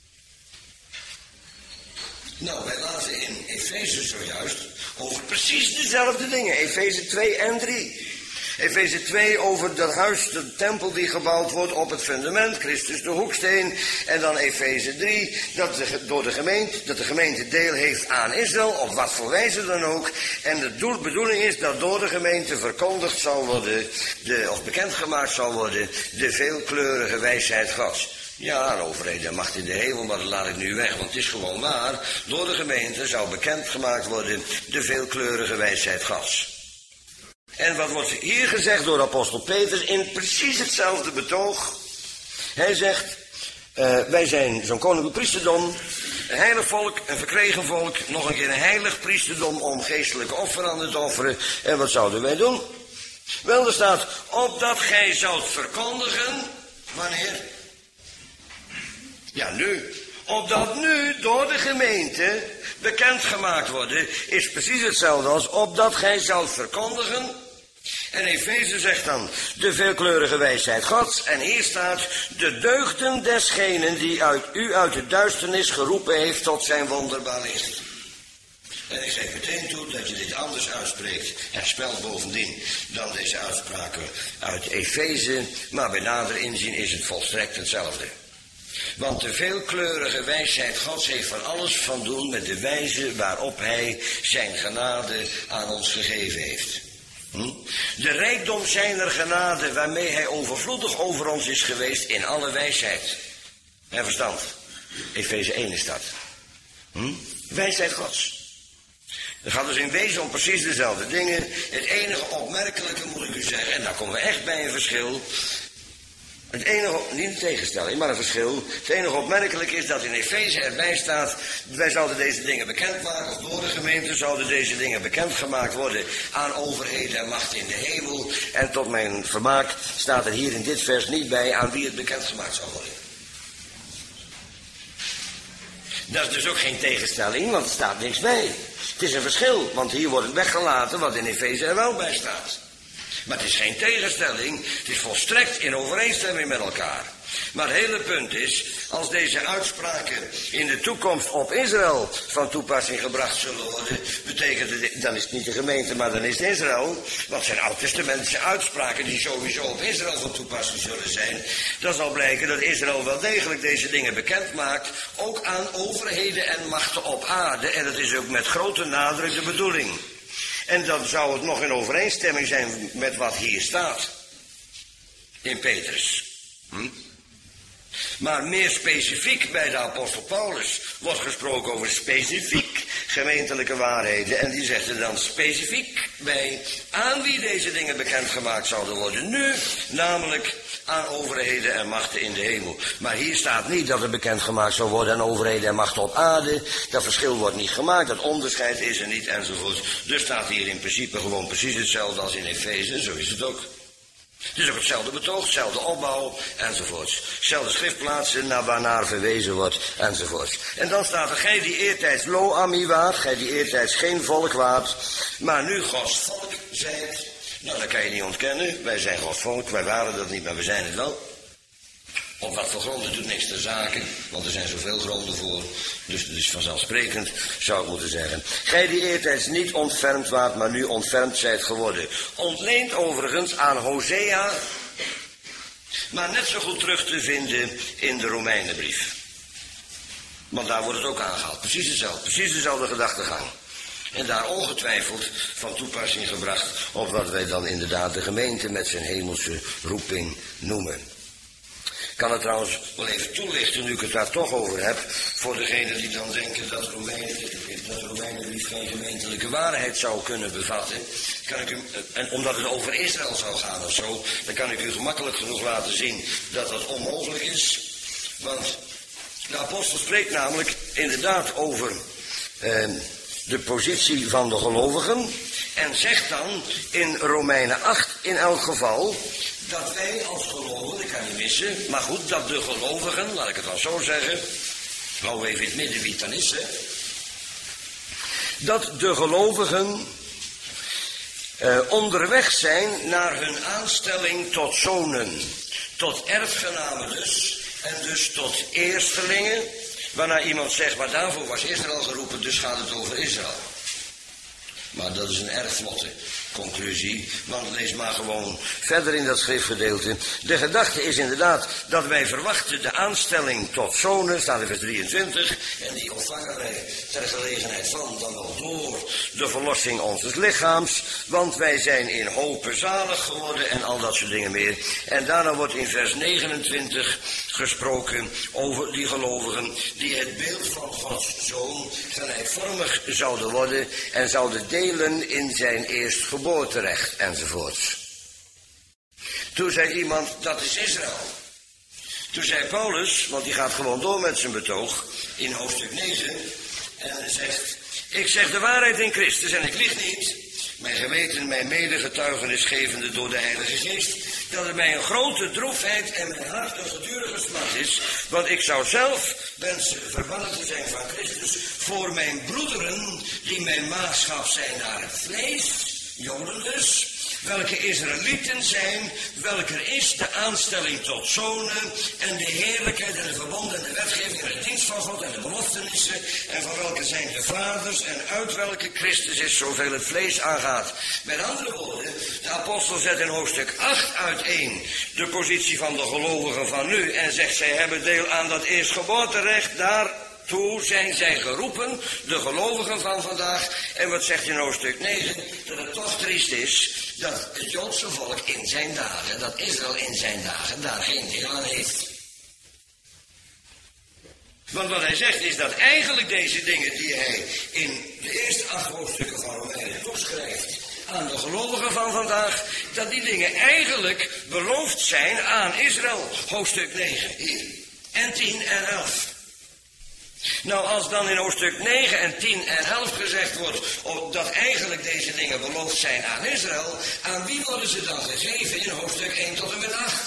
Nou, wij lazen in Efeze zojuist over precies dezelfde dingen, Efeze 2 en 3. Efeze 2 over dat huis, de tempel die gebouwd wordt op het fundament, Christus de hoeksteen. En dan Efeze 3, dat de gemeente deel heeft aan Israël, op wat voor wijze dan ook. En de bedoeling is dat door de gemeente verkondigd zal worden, of bekendgemaakt zal worden, de veelkleurige wijsheid Gods. Ja, een overheid en macht in de hemel, maar dat laat ik nu weg, want het is gewoon waar. Door de gemeente zou bekendgemaakt worden de veelkleurige wijsheid Gods. En wat wordt hier gezegd door apostel Petrus in precies hetzelfde betoog? Hij zegt, wij zijn zo'n koninklijk priesterdom, een heilig volk, een verkregen volk, nog een keer een heilig priesterdom om geestelijke offeranden te offeren. En wat zouden wij doen? Wel, er staat, opdat gij zoudt verkondigen, wanneer? Ja, nu. Opdat nu door de gemeente bekendgemaakt worden, is precies hetzelfde als opdat gij zoudt verkondigen. En Efeze zegt dan de veelkleurige wijsheid Gods. En hier staat de deugden desgenen die u uit de duisternis geroepen heeft tot zijn wonderbaar licht. En ik geef meteen toe dat je dit anders uitspreekt en spelt bovendien dan deze uitspraken uit Efeze. Maar bij nader inzien is het volstrekt hetzelfde. Want de veelkleurige wijsheid Gods heeft van alles van doen met de wijze waarop hij zijn genade aan ons gegeven heeft. De rijkdom zijner genade waarmee hij overvloedig over ons is geweest in alle wijsheid en verstand. Efeze 1 is dat. Wijsheid Gods. Het gaat dus in wezen om precies dezelfde dingen. Het enige opmerkelijke moet ik u zeggen, en daar komen we echt bij een verschil. Het enige, niet een tegenstelling, maar een verschil. Het enige opmerkelijk is dat in Efeze erbij staat, wij zouden deze dingen bekendmaken, of door de gemeente zouden deze dingen bekendgemaakt worden aan overheden en machten in de hemel. En tot mijn vermaak staat er hier in dit vers niet bij aan wie het bekendgemaakt zou worden. Dat is dus ook geen tegenstelling, want er staat niks bij. Het is een verschil, want hier wordt het weggelaten wat in Efeze er wel bij staat. Maar het is geen tegenstelling, het is volstrekt in overeenstemming met elkaar. Maar het hele punt is, als deze uitspraken in de toekomst op Israël van toepassing gebracht zullen worden, betekent het, dan is het niet de gemeente, maar dan is het Israël. Want het zijn oud-testamentische uitspraken die sowieso op Israël van toepassing zullen zijn. Dan zal blijken dat Israël wel degelijk deze dingen bekend maakt, ook aan overheden en machten op aarde. En dat is ook met grote nadruk de bedoeling. En dan zou het nog in overeenstemming zijn met wat hier staat in Petrus. Maar meer specifiek bij de apostel Paulus wordt gesproken over specifiek gemeentelijke waarheden. En die zegt er dan specifiek bij aan wie deze dingen bekendgemaakt zouden worden. Nu namelijk aan overheden en machten in de hemel. Maar hier staat niet dat er bekendgemaakt zou worden aan overheden en machten op aarde. Dat verschil wordt niet gemaakt, dat onderscheid is er niet enzovoort. Dus staat hier in principe gewoon precies hetzelfde als in Efeze, zo is het ook. Het is ook hetzelfde betoog, hetzelfde opbouw, enzovoorts. Hetzelfde schriftplaatsen naar waarnaar verwezen wordt, enzovoorts. En dan staat er, gij die eertijds lo ami waart, gij die eertijds geen volk waart, maar nu Gods volk zijt. Nou, dat kan je niet ontkennen. Wij zijn Gods volk, wij waren dat niet, maar we zijn het wel. Op wat voor gronden doet niks ter zake, want er zijn zoveel gronden voor. Dus het is vanzelfsprekend, zou ik moeten zeggen. Gij die eertijds niet ontfermd waart, maar nu ontfermd zijt geworden. Ontleend overigens aan Hosea, maar net zo goed terug te vinden in de Romeinenbrief. Want daar wordt het ook aangehaald. Precies dezelfde gedachtegang. En daar ongetwijfeld van toepassing gebracht op wat wij dan inderdaad de gemeente met zijn hemelse roeping noemen. Ik kan het trouwens wel even toelichten, nu ik het daar toch over heb, voor degenen die dan denken dat de Romeinenbrief geen gemeentelijke waarheid zou kunnen bevatten. Kan ik u, en omdat het over Israël zou gaan of zo, dan kan ik u gemakkelijk genoeg laten zien dat dat onmogelijk is. Want de apostel spreekt namelijk inderdaad over de positie van de gelovigen en zegt dan in Romeinen 8 in elk geval dat wij als gelovigen, dat kan niet missen, maar goed, dat de gelovigen, laat ik het dan zo zeggen, hou even in het midden wie het dan is, hè, dat de gelovigen onderweg zijn naar hun aanstelling tot zonen, tot erfgenamen dus, en dus tot eerstelingen, waarna iemand zegt, maar daarvoor was Israël geroepen, dus gaat het over Israël. Maar dat is een erg vlotte conclusie, want lees maar gewoon verder in dat schriftgedeelte. De gedachte is inderdaad dat wij verwachten de aanstelling tot zonen, staat in vers 23, en die ontvangen wij ter gelegenheid van, dan wel door de verlossing onzes lichaams, want wij zijn in hope zalig geworden en al dat soort dingen meer. En daarna wordt in vers 29 gesproken over die gelovigen die het beeld van Gods Zoon gelijkvormig zouden worden en zouden delen in zijn eerstgeboorterecht enzovoorts. Toen zei iemand, dat is Israël. Toen zei Paulus, want die gaat gewoon door met zijn betoog in hoofdstuk 9 en hij zegt, ik zeg de waarheid in Christus en ik lieg niet, mijn geweten, mijn medegetuigenis gevende door de Heilige Geest, dat het mij een grote droefheid en mijn hart een gedurige smart is, want ik zou zelf wensen verbannen te zijn van Christus voor mijn broederen, die mijn maagschap zijn naar het vlees, Joden dus, welke Israëlieten zijn, welker is de aanstelling tot zonen en de heerlijkheid en de verbonden en de wetgeving en de dienst van God en de beloftenissen en van welke zijn de vaders en uit welke Christus is zoveel het vlees aangaat. Met andere woorden, de apostel zet in hoofdstuk 8 uiteen de positie van de gelovigen van nu en zegt zij hebben deel aan dat eerstgeboorterecht, daartoe zijn zij geroepen, de gelovigen van vandaag. En wat zegt in hoofdstuk 9? Dat het toch triest is dat het Joodse volk in zijn dagen, dat Israël in zijn dagen daar geen deel aan heeft. Want wat hij zegt is dat eigenlijk deze dingen die hij in de eerste 8 hoofdstukken van Romeinen toeschrijft aan de gelovigen van vandaag, dat die dingen eigenlijk beloofd zijn aan Israël. Hoofdstuk 9 hier. En 10 en 11. Nou, als dan in hoofdstuk 9 en 10 en 11 gezegd wordt dat eigenlijk deze dingen beloofd zijn aan Israël, aan wie worden ze dan gegeven in hoofdstuk 1 tot en met 8?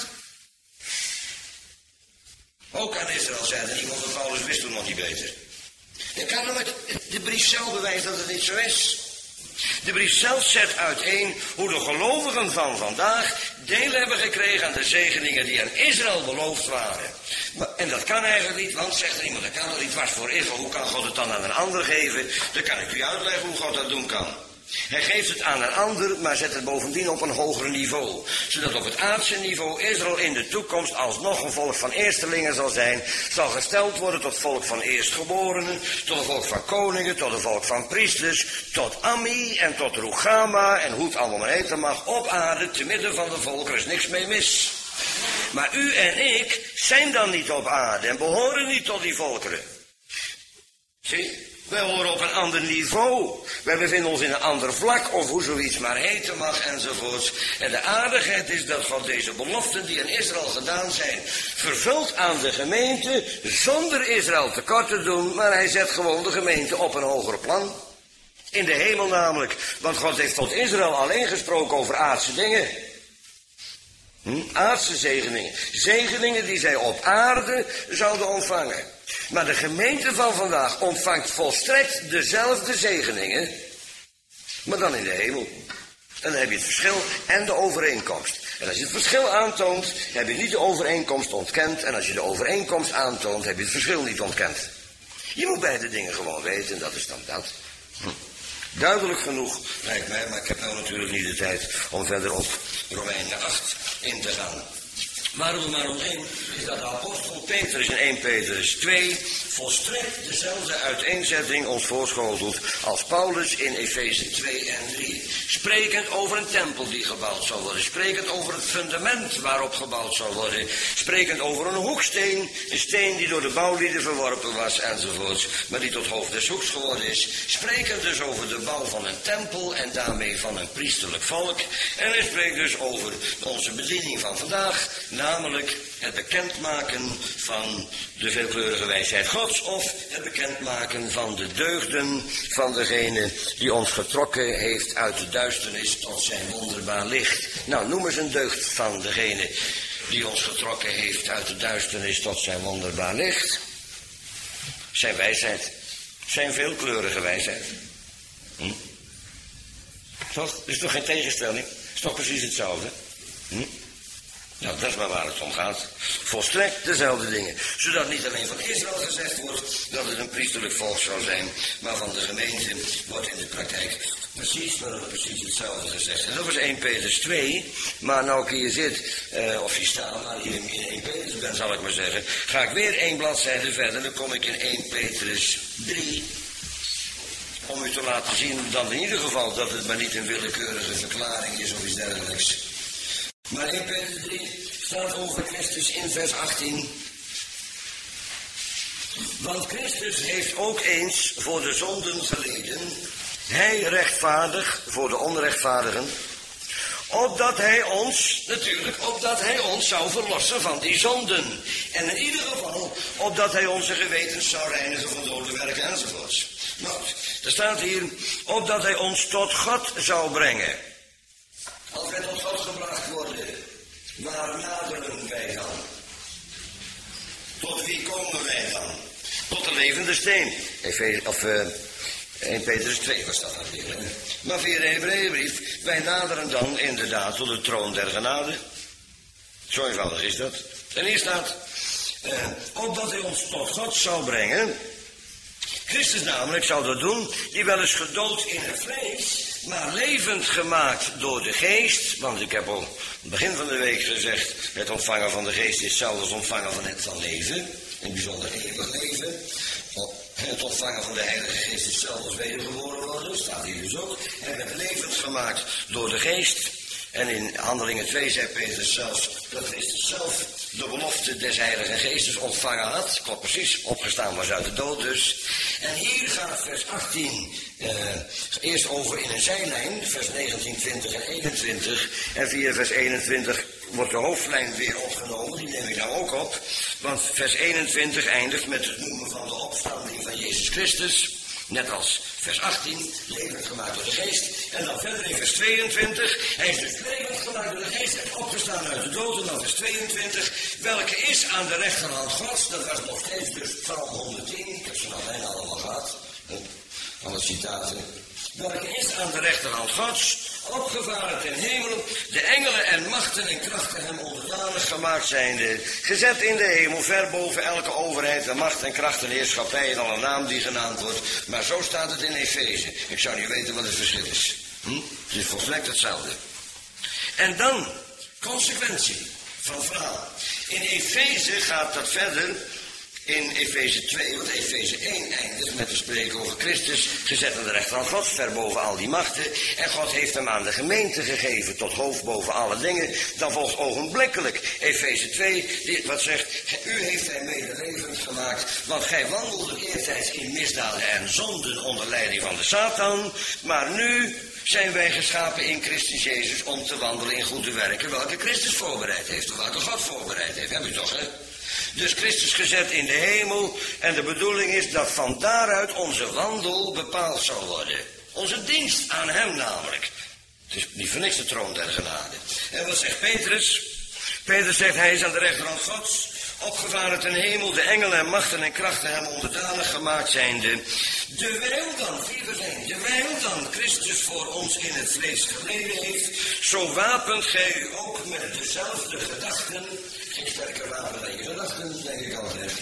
Ook aan Israël, zei er iemand, want Paulus wist toen nog niet beter. Ik kan hem de brief zelf bewijzen dat het niet zo is. De brief zelf zet uiteen hoe de gelovigen van vandaag deel hebben gekregen aan de zegeningen die aan Israël beloofd waren. En dat kan eigenlijk niet, want zegt er iemand, dat kan dat niet, was voor Israël, hoe kan God het dan aan een ander geven? Dan kan ik u uitleggen hoe God dat doen kan. Hij geeft het aan een ander, maar zet het bovendien op een hoger niveau. Zodat op het aardse niveau Israël in de toekomst alsnog een volk van eerstelingen zal zijn. Zal gesteld worden tot volk van eerstgeborenen, tot een volk van koningen, tot een volk van priesters, tot Ammi en tot Rugama en hoe het allemaal maar heten mag, op aarde, te midden van de volken, er is niks mee mis. Maar u en ik zijn dan niet op aarde en behoren niet tot die volkeren. Zie? Wij horen op een ander niveau. Wij bevinden ons in een ander vlak, of hoe zoiets maar heten mag, enzovoorts. En de aardigheid is dat God deze beloften die in Israël gedaan zijn, vervult aan de gemeente, zonder Israël tekort te doen, maar hij zet gewoon de gemeente op een hoger plan. In de hemel namelijk, want God heeft tot Israël alleen gesproken over aardse dingen. Aardse zegeningen. Zegeningen die zij op aarde zouden ontvangen. Maar de gemeente van vandaag ontvangt volstrekt dezelfde zegeningen, maar dan in de hemel. En dan heb je het verschil en de overeenkomst. En als je het verschil aantoont, heb je niet de overeenkomst ontkend. En als je de overeenkomst aantoont, heb je het verschil niet ontkend. Je moet beide dingen gewoon weten, dat is dan dat. Duidelijk genoeg, lijkt mij, maar ik heb nou natuurlijk niet de tijd om verder op Romeinen 8 in te gaan. Waarom is dat de apostel Petrus in 1 Petrus 2 volstrekt dezelfde uiteenzetting ons voorschotelt als Paulus in Efeze 2 en 3. Sprekend over een tempel die gebouwd zal worden. Sprekend over het fundament waarop gebouwd zal worden. Sprekend over een hoeksteen. Een steen die door de bouwlieden verworpen was enzovoorts. Maar die tot hoofd des hoeks geworden is. Sprekend dus over de bouw van een tempel en daarmee van een priesterlijk volk. En hij spreekt dus over onze bediening van vandaag. Namelijk het bekendmaken van de veelkleurige wijsheid Gods of het bekendmaken van de deugden van degene die ons getrokken heeft uit de duisternis tot zijn wonderbaar licht. Nou, noem eens een deugd van degene die ons getrokken heeft uit de duisternis tot zijn wonderbaar licht. Zijn wijsheid. Zijn veelkleurige wijsheid. Toch? Dat is toch geen tegenstelling? Dat is toch precies hetzelfde? Nou, dat is maar waar het om gaat. Volstrekt dezelfde dingen. Zodat niet alleen van Israël gezegd wordt dat het een priesterlijk volk zou zijn, maar van de gemeente wordt in de praktijk Precies, maar dat is precies hetzelfde gezegd. En dat was 1 Petrus 2, maar nou ik hier zit, of je staat, maar hier in 1 Petrus ben, zal ik maar zeggen, ga ik weer 1 bladzijde verder, dan kom ik in 1 Petrus 3. Om u te laten zien, dan in ieder geval, dat het maar niet een willekeurige verklaring is of iets dergelijks. Maar 1 Petrus 3 staat over Christus in vers 18. Want Christus heeft ook eens voor de zonden geleden, hij rechtvaardig voor de onrechtvaardigen, opdat hij ons zou verlossen van die zonden. En in ieder geval, opdat hij onze gewetens zou reinigen van dode werken enzovoorts. Nou, er staat hier, opdat hij ons tot God zou brengen. Als wij tot God gebracht worden, waar naderen wij dan? Tot wie komen wij dan? Tot de levende steen. 1 Petrus 2 was dat natuurlijk. Maar via de Hebreeënbrief, wij naderen dan inderdaad tot de troon der genade. Zo eenvoudig is dat. En hier staat, opdat hij ons tot God zou brengen. Christus namelijk zou dat doen, die wel eens gedood in het vlees, maar levend gemaakt door de geest. Want ik heb al het begin van de week gezegd, het ontvangen van de geest is hetzelfde als ontvangen van leven. In bijzonder eeuwig leven. Het ontvangen van de Heilige Geest is hetzelfde als wedergeboren worden, staat hier dus ook. En werd levend gemaakt door de geest. En in Handelingen 2 zei Petrus zelfs dat Christus zelf de belofte des Heilige Geestes ontvangen had. Klopt precies, opgestaan was uit de dood dus. En hier gaat vers 18 eerst over in een zijlijn, vers 19, 20 en 21. En via vers 21 wordt de hoofdlijn weer opgenomen, die neem ik nou ook op. Want vers 21 eindigt met het noemen van de opstanding van Jezus Christus. Net als vers 18, levend gemaakt door de geest. En dan verder in vers 22, hij is dus levend gemaakt door de geest en opgestaan uit de dood. En dan vers 22, welke is aan de rechterhand Gods. Dat was nog steeds dus Psalm 110, ik heb ze nou bijna allemaal gehad. Alle citaten. Welke is aan de rechterhand Gods, opgevaren ten hemel, de engelen en machten en krachten hem onderdanig gemaakt zijnde, gezet in de hemel, ver boven elke overheid en macht en kracht en heerschappij en alle naam die genaamd wordt. Maar zo staat het in Efeze. Ik zou niet weten wat het verschil is. Het is volstrekt hetzelfde. En dan, consequentie van verhaal. In Efeze gaat dat verder. In Efeze 2, want Efeze 1 eindigt met te spreken over Christus, gezet aan de rechterhand Gods, ver boven al die machten. En God heeft hem aan de gemeente gegeven, tot hoofd boven alle dingen. Dan volgt ogenblikkelijk Efeze 2, wat zegt, u heeft hij medelevend gemaakt, want gij wandelde eertijds in misdaden en zonden onder leiding van de Satan, maar nu zijn wij geschapen in Christus Jezus om te wandelen in goede werken, welke Christus voorbereid heeft, of welke God voorbereid heeft. Heb je toch, hè? Dus Christus gezet in de hemel en de bedoeling is dat van daaruit onze wandel bepaald zal worden. Onze dienst aan hem namelijk. Het is niet voor niks de troon der genade. En wat zegt Petrus? Petrus zegt hij is aan de rechterhand Gods, opgevaren ten hemel, de engelen en machten en krachten hem onderdanig gemaakt zijnde. Dewijl dan Christus voor ons in het vlees geleden heeft, zo wapent gij u ook met dezelfde gedachten. Geen sterker wapen dan je gedachten, denk ik altijd.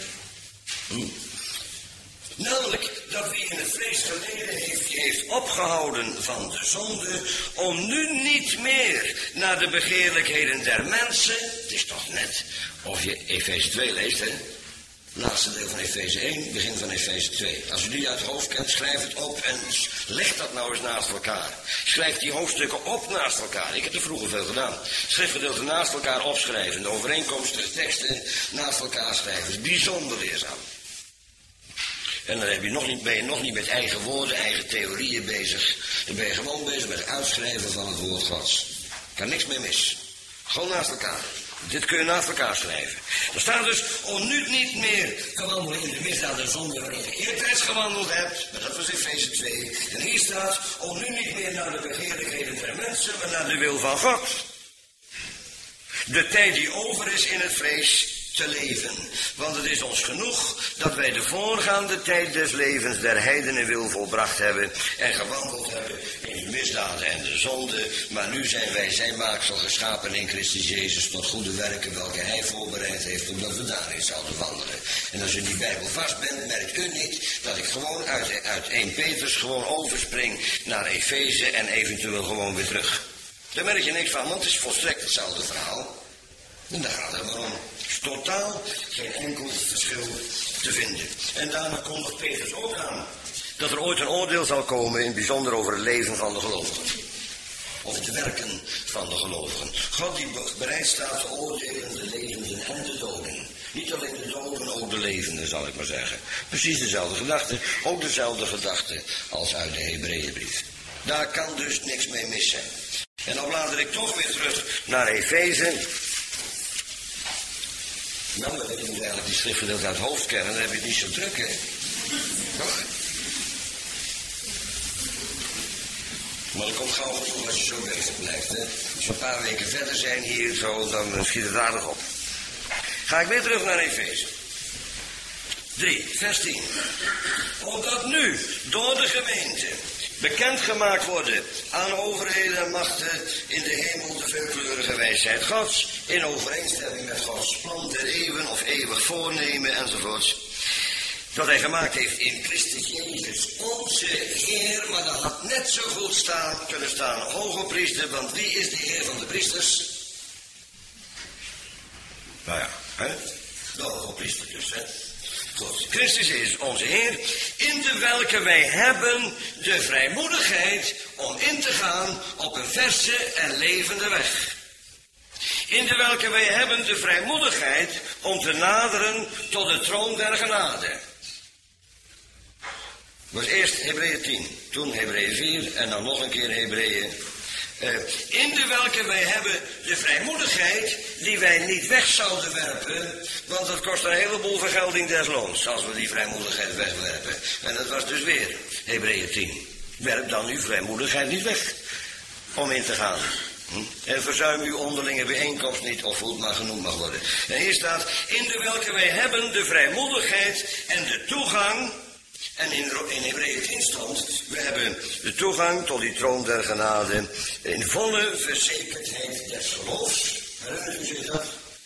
Namelijk dat wie in het vlees geleden heeft, die heeft opgehouden van de zonde, om nu niet meer naar de begeerlijkheden der mensen. Het is toch net of je Efeze 2 leest, hè? Laatste deel van Efeze 1, begin van Efeze 2. Als u die uit het hoofd kent, schrijf het op en leg dat nou eens naast elkaar. Schrijf die hoofdstukken op naast elkaar. Ik heb er vroeger veel gedaan. Schriftgedeelten naast elkaar opschrijven. De overeenkomstige teksten naast elkaar schrijven. Dat is bijzonder leerzaam. En dan ben je nog niet met eigen woorden, eigen theorieën bezig. Dan ben je gewoon bezig met het uitschrijven van het woord Gods. Kan niks meer mis. Gewoon naast elkaar. Dit kun je naast elkaar schrijven. Er staat dus, om nu niet meer te wandelen in de misdaad en zonde waarin je eertijds gewandeld hebt. Maar dat was Efeze 2. En hier staat, om nu niet meer naar de begeerlijkheden der mensen, maar naar de wil van God. De tijd die over is in het vlees, te leven. Want het is ons genoeg dat wij de voorgaande tijd des levens der heidenen wil volbracht hebben en gewandeld hebben in de misdaden en de zonde. Maar nu zijn wij zijn maaksel geschapen in Christus Jezus tot goede werken welke hij voorbereid heeft omdat we daarin zouden wandelen. En als u die Bijbel vast bent, merkt u niet dat ik gewoon uit 1 Petrus gewoon overspring naar Efeze en eventueel gewoon weer terug. Daar merk je niks van, want het is volstrekt hetzelfde verhaal. En daar gaat het maar om. Er is totaal geen enkel verschil te vinden. En daarna kondigt Petrus ook aan dat er ooit een oordeel zal komen, in het bijzonder over het leven van de gelovigen. Of de werken van de gelovigen. God die bereid staat te oordelen de levenden en de doden. Niet alleen de doden, ook de levenden, zal ik maar zeggen. Precies dezelfde gedachte, ook dezelfde gedachte als uit de Hebreeënbrief. Daar kan dus niks mee mis zijn. En dan blader ik toch weer terug naar Efeze. Nou, dan moet eigenlijk die schriftgedeelte uit het hoofd kennen, dan heb je het niet zo druk, hè? Toch? Maar dat komt gauw goed als je zo bezig blijft, hè? Als we een paar weken verder zijn hier zo, dan schiet het aardig op. Ga ik weer terug naar Efeze. 3, vers 10. Opdat nu door de gemeente bekendgemaakt worden aan overheden en machten in de hemel de veelkleurige wijsheid Gods, in overeenstemming met Gods plan der eeuwen of eeuwig voornemen enzovoorts. Dat hij gemaakt heeft in Christus Jezus, onze Heer, maar dat had net zo goed kunnen staan hoge priester, want wie is de Heer van de priesters? Nou ja, hè? De hoge priester dus, hè? Goed. Christus is onze Heer, in de welke wij hebben de vrijmoedigheid om in te gaan op een verse en levende weg. In de welke wij hebben de vrijmoedigheid om te naderen tot de troon der genade. Was eerst Hebreeën 10, toen Hebreeën 4 en dan nog een keer Hebreeën. In de welke wij hebben de vrijmoedigheid die wij niet weg zouden werpen, want dat kost een heleboel vergelding des loons als we die vrijmoedigheid wegwerpen. En dat was dus weer Hebreeën 10. Werp dan uw vrijmoedigheid niet weg om in te gaan. En verzuim uw onderlinge bijeenkomst niet, of hoe het maar genoemd mag worden. En hier staat, in de welke wij hebben de vrijmoedigheid en de toegang. En in Hebreeën 10 stond, we hebben de toegang tot die troon der genade in volle verzekerdheid des geloofs. Herinnert u zich dat?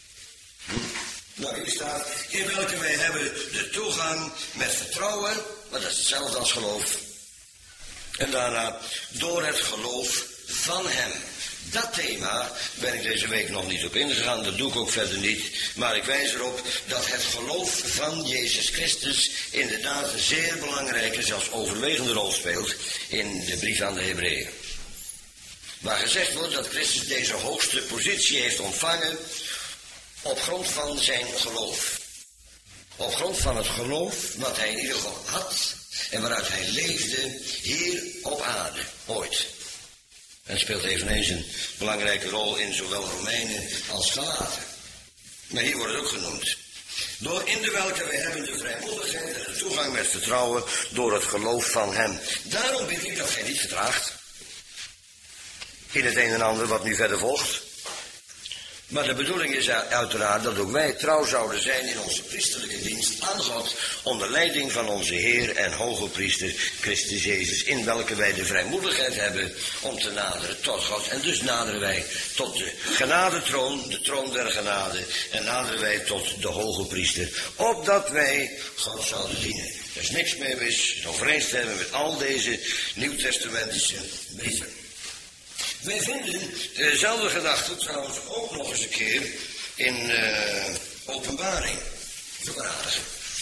Nou, hier staat, in welke wij hebben de toegang met vertrouwen, maar dat is hetzelfde als geloof. En daarna, door het geloof van hem. Dat thema ben ik deze week nog niet op ingegaan, dat doe ik ook verder niet. Maar ik wijs erop dat het geloof van Jezus Christus inderdaad een zeer belangrijke, zelfs overwegende rol speelt in de brief aan de Hebreeën. Waar gezegd wordt dat Christus deze hoogste positie heeft ontvangen op grond van zijn geloof. Op grond van het geloof wat hij in ieder geval had en waaruit hij leefde hier op aarde, ooit. En speelt eveneens een belangrijke rol in zowel Romeinen als Galaten. Maar hier wordt het ook genoemd. Door in de welke wij hebben de vrijmoedigheid en de toegang met vertrouwen door het geloof van hem. Daarom bid ik dat gij niet vertraagt in het een en ander wat nu verder volgt. Maar de bedoeling is uiteraard dat ook wij trouw zouden zijn in onze priesterlijke dienst aan God, onder leiding van onze Heer en hoge priester Christus Jezus, in welke wij de vrijmoedigheid hebben om te naderen tot God. En dus naderen wij tot de genadetroon, de troon der genade, en naderen wij tot de hoge priester, opdat wij God zouden dienen. Er is niks meer mis, in overeenstemming met al deze nieuwtestamentische brieven. Wij vinden dezelfde gedachte trouwens ook nog eens een keer in Openbaring. Dat is ook een aardige.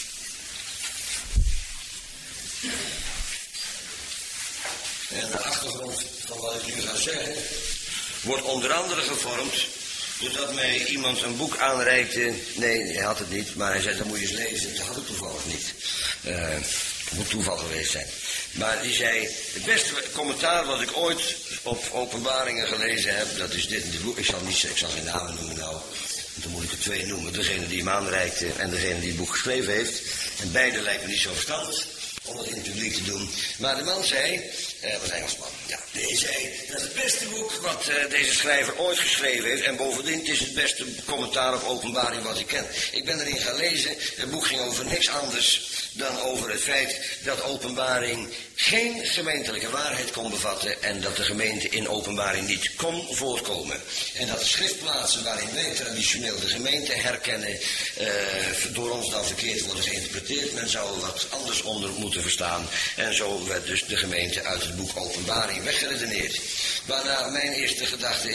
En de achtergrond van wat ik nu ga zeggen wordt onder andere gevormd doordat mij iemand een boek aanreikte. Nee, hij had het niet, maar hij zei dat moet je eens lezen. Dat had ik toevallig niet. Het moet toeval geweest zijn. Maar die zei, het beste commentaar wat ik ooit op Openbaringen gelezen heb, dat is dit boek. Ik zal geen namen noemen nou, want dan moet ik er 2 noemen. Degene die hem aanreikte en degene die het boek geschreven heeft. En beide lijken me niet zo verstandig om het in het publiek te doen. Maar de man zei, was Engelsman, ja, hij zei, dat is het beste boek wat deze schrijver ooit geschreven heeft. En bovendien, het is het beste commentaar op Openbaring wat ik ken. Ik ben erin gaan lezen, het boek ging over niks anders dan over het feit dat Openbaring geen gemeentelijke waarheid kon bevatten en dat de gemeente in Openbaring niet kon voortkomen. En dat de schriftplaatsen waarin wij traditioneel de gemeente herkennen, door ons dan verkeerd worden geïnterpreteerd. Men zou er wat anders onder moeten verstaan. En zo werd dus de gemeente uit het boek Openbaring weggeredeneerd. Waarna mijn eerste gedachte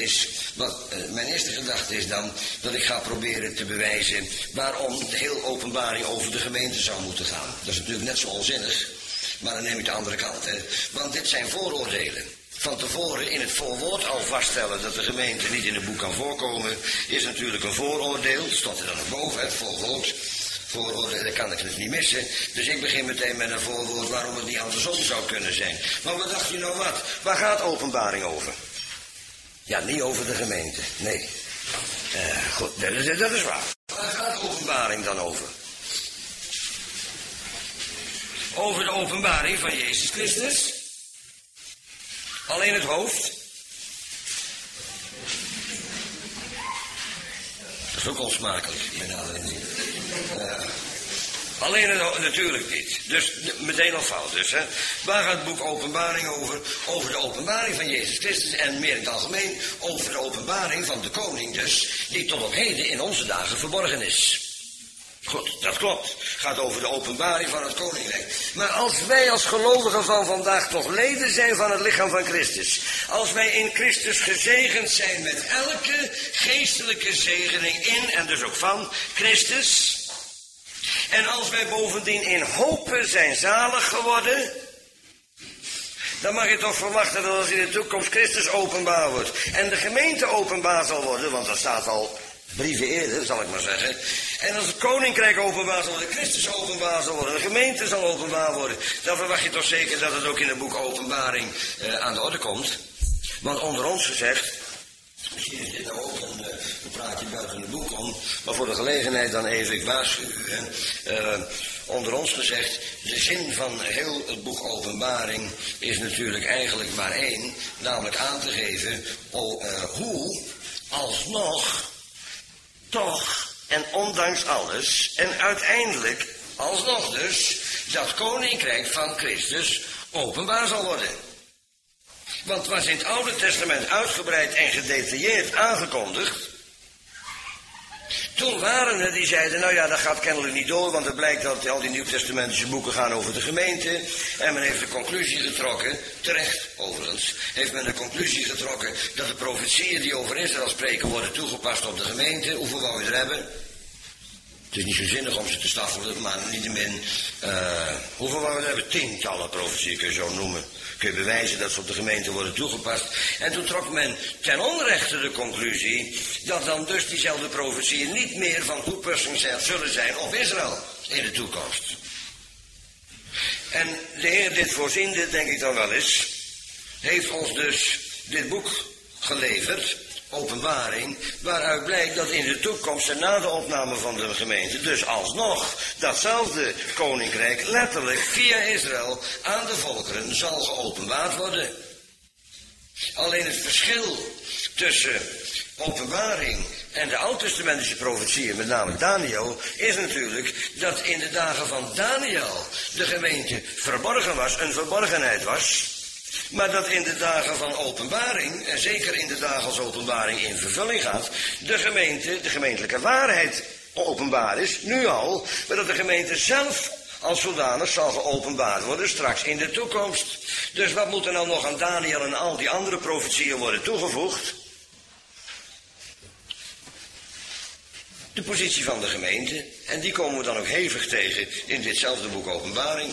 is dan dat ik ga proberen te bewijzen waarom de heel Openbaring over de gemeente zou moeten gaan. Dat is natuurlijk net zo onzinnig, maar dan neem ik de andere kant. Hè. Want dit zijn vooroordelen. Van tevoren in het voorwoord al vaststellen dat de gemeente niet in het boek kan voorkomen, is natuurlijk een vooroordeel. Dat stond er dan nog boven, het voorwoord. Vooroordeel, dat kan ik dus niet missen. Dus ik begin meteen met een voorwoord waarom het niet andersom zou kunnen zijn. Maar wat dacht je nou wat? Waar gaat Openbaring over? Ja, niet over de gemeente. Nee. Goed, dat is waar. Waar gaat Openbaring dan over? Over de openbaring van Jezus Christus. Alleen het hoofd. Dat is ook onsmakelijk, met nader inzien. Alleen het hoofd, natuurlijk niet. Dus meteen al fout dus, hè. Waar gaat het boek Openbaring over? Over de openbaring van Jezus Christus en meer in het algemeen over de openbaring van de koning dus, die tot op heden in onze dagen verborgen is. Goed, dat klopt. Gaat over de openbaring van het koninkrijk. Maar als wij als gelovigen van vandaag toch leden zijn van het lichaam van Christus. Als wij in Christus gezegend zijn met elke geestelijke zegening in en dus ook van Christus. En als wij bovendien in hopen zijn zalig geworden. Dan mag je toch verwachten dat als in de toekomst Christus openbaar wordt. En de gemeente openbaar zal worden, want dat staat al brieven eerder, zal ik maar zeggen. En als het koninkrijk openbaar zal worden, Christus openbaar zal worden, de gemeente zal openbaar worden, dan verwacht je toch zeker dat het ook in het boek Openbaring aan de orde komt. Want onder ons gezegd, misschien is dit nou ook een praatje buiten het boek om, maar voor de gelegenheid dan even, ik waarschuw u, onder ons gezegd, de zin van heel het boek Openbaring is natuurlijk eigenlijk maar één, namelijk aan te geven hoe alsnog toch en ondanks alles en uiteindelijk alsnog dus dat koninkrijk van Christus openbaar zal worden. Want het was in het Oude Testament uitgebreid en gedetailleerd aangekondigd. Toen waren er die zeiden, nou ja, dat gaat kennelijk niet door, want het blijkt dat al die Nieuwtestamentische boeken gaan over de gemeente. En men heeft de conclusie getrokken, terecht overigens, heeft men de conclusie getrokken dat de profetieën die over Israël spreken worden toegepast op de gemeente. Hoeveel wou je er hebben? Het is niet zo zinnig om ze te staffelen, maar niettemin, hoeveel wou je er hebben? Tientallen profetieën kun je zo noemen. Kun je bewijzen dat ze op de gemeente worden toegepast. En toen trok men ten onrechte de conclusie dat dan dus diezelfde profetieën niet meer van toepassing zullen zijn op Israël in de toekomst. En de Heer dit voorziende, denk ik dan wel eens, heeft ons dus dit boek geleverd, Openbaring, waaruit blijkt dat in de toekomst en na de opname van de gemeente, dus alsnog, datzelfde koninkrijk letterlijk via Israël aan de volkeren zal geopenbaard worden. Alleen het verschil tussen Openbaring en de oud-testamentische profetieën, met name Daniel, is natuurlijk dat in de dagen van Daniel de gemeente verborgen was, een verborgenheid was. Maar dat in de dagen van openbaring, en zeker in de dagen als openbaring in vervulling gaat, de gemeentelijke waarheid openbaar is, nu al, maar dat de gemeente zelf als zodanig zal geopenbaard worden straks in de toekomst. Dus wat moet er nou nog aan Daniel en al die andere profetieën worden toegevoegd? De positie van de gemeente, en die komen we dan ook hevig tegen in ditzelfde boek Openbaring.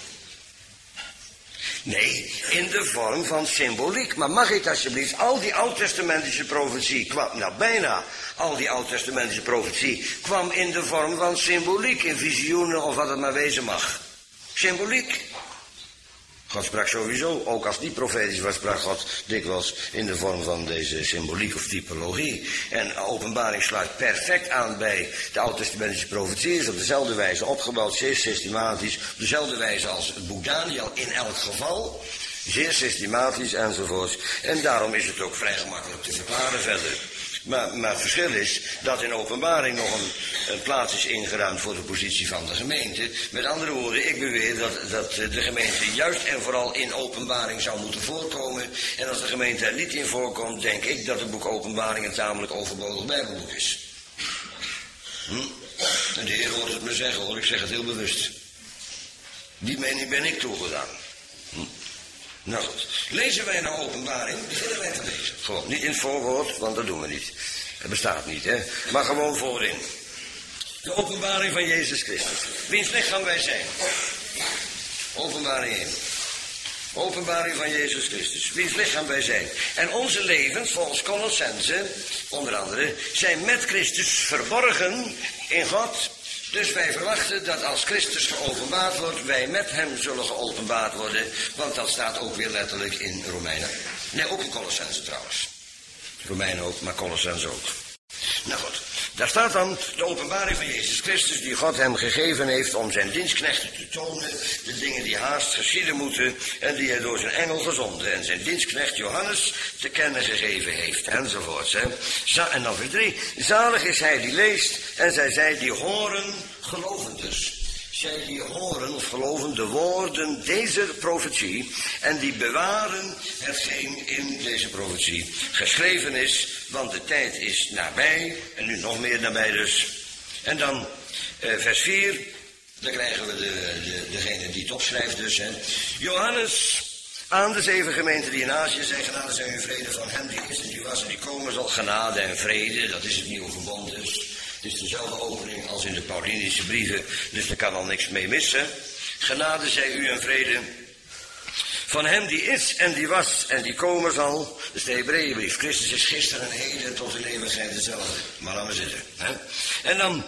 Nee, in de vorm van symboliek. Maar mag ik alsjeblieft, al die oud-testamentische profetie kwam, nou bijna, al die oud-testamentische profetie kwam in de vorm van symboliek, in visioenen of wat het maar wezen mag. Symboliek. God sprak sowieso, ook als die profetisch was, sprak God dikwijls in de vorm van deze symboliek of typologie. En Openbaring sluit perfect aan bij de oud-testamentische profetie, is op dezelfde wijze opgebouwd, zeer systematisch, op dezelfde wijze als het boek Daniel in elk geval. Zeer systematisch enzovoort. En daarom is het ook vrij gemakkelijk te verklaren verder. Maar het verschil is dat in openbaring nog een plaats is ingeruimd voor de positie van de gemeente. Met andere woorden, ik beweer dat de gemeente juist en vooral in openbaring zou moeten voorkomen. En als de gemeente er niet in voorkomt, denk ik dat het boek Openbaring een tamelijk overbodig bijbelboek is. En de Heer hoort het me zeggen hoor, ik zeg het heel bewust. Die mening ben ik toegedaan. Nou goed, lezen wij naar Openbaring, beginnen wij te lezen. Gewoon, niet in het voorwoord, want dat doen we niet. Het bestaat niet, hè. Maar gewoon voorin. De openbaring van Jezus Christus. Wiens lichaam wij zijn. Openbaring 1. Openbaring van Jezus Christus. Wiens lichaam wij zijn. En onze levens, volgens Colossense, onder andere, zijn met Christus verborgen in God. Dus wij verwachten dat als Christus geopenbaard wordt, wij met hem zullen geopenbaard worden. Want dat staat ook weer letterlijk in Romeinen. Nee, ook in Colossense trouwens. Romeinen ook, maar Colossense ook. Nou goed, daar staat dan de openbaring van Jezus Christus, die God hem gegeven heeft om zijn dienstknechten te tonen, de dingen die haast geschieden moeten, en die hij door zijn engel gezonden en zijn dienstknecht Johannes te kennen gegeven heeft, enzovoorts. En dan vers 3, zalig is hij die leest, en zij die horen, geloven dus. Zij die horen of geloven de woorden deze profetie en die bewaren hetgeen in deze profetie geschreven is, want de tijd is nabij, en nu nog meer nabij dus. En dan vers 4, dan krijgen we degene die het opschrijft dus. Hè. Johannes aan de 7 gemeenten die in Azië zijn, genade zijn en vrede van hem die is en die was en die komen zal, genade en vrede, dat is het nieuwe verbond dus. Het is dezelfde opening als in de Paulinische brieven, dus er kan al niks mee missen. Genade zij u en vrede van hem die is en die was en die komen zal. Dus de Hebreeënbrief. Christus is gisteren en heden tot in eeuwigheid hetzelfde. Maar laten we zitten. Hè? En dan,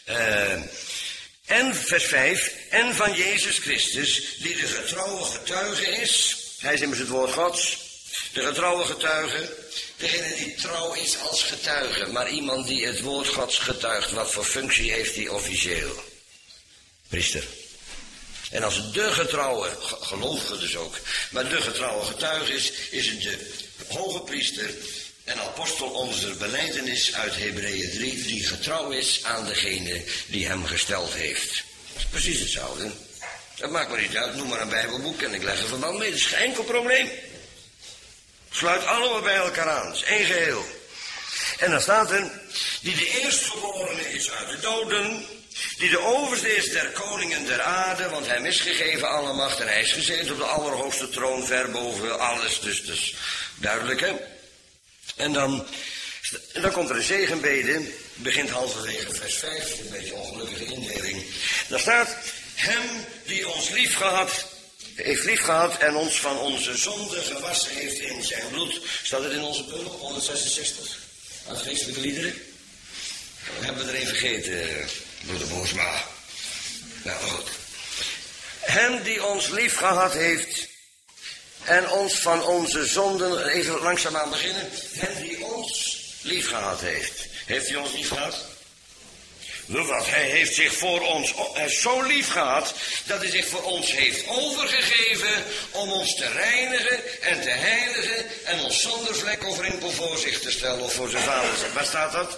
en vers 5, en van Jezus Christus, die de getrouwe getuige is. Hij is immers het woord Gods. De getrouwe getuige. Degene die trouw is als getuige, maar iemand die het woord Gods getuigt, wat voor functie heeft hij officieel? Priester. En als de getrouwe, gelovige dus ook, maar de getrouwe getuige is het de hoge priester en apostel onze belijdenis uit Hebreeën 3, die getrouw is aan degene die hem gesteld heeft. Dat is precies hetzelfde. Dat maakt me niet uit, noem maar een bijbelboek en ik leg er verband mee, dat is geen enkel probleem. Sluit allemaal bij elkaar aan, het is één geheel. En dan staat er, die de eerstgeborene is uit de doden, die de overste is der koningen der aarde, want hem is gegeven alle macht en hij is gezeten op de allerhoogste troon, ver boven alles, dus duidelijk hè. En dan komt er een zegenbede, begint halverwege vers 5, een beetje ongelukkige indeling. Daar staat, hem die ons heeft lief gehad en ons van onze zonde gewassen heeft in zijn bloed. Staat het in onze bundel, 166, uit geestelijke liederen? We hebben er een vergeten, broeder Boersma. Nou goed. Hem die ons lief gehad heeft en ons van onze zonden, even langzaamaan beginnen. Hem die ons lief gehad heeft. Heeft hij ons lief gehad? Wat, hij heeft zich voor ons zo lief gehad, dat hij zich voor ons heeft overgegeven om ons te reinigen en te heiligen en ons zonder vlek of rimpel voor zich te stellen of voor zijn vader. Waar staat dat?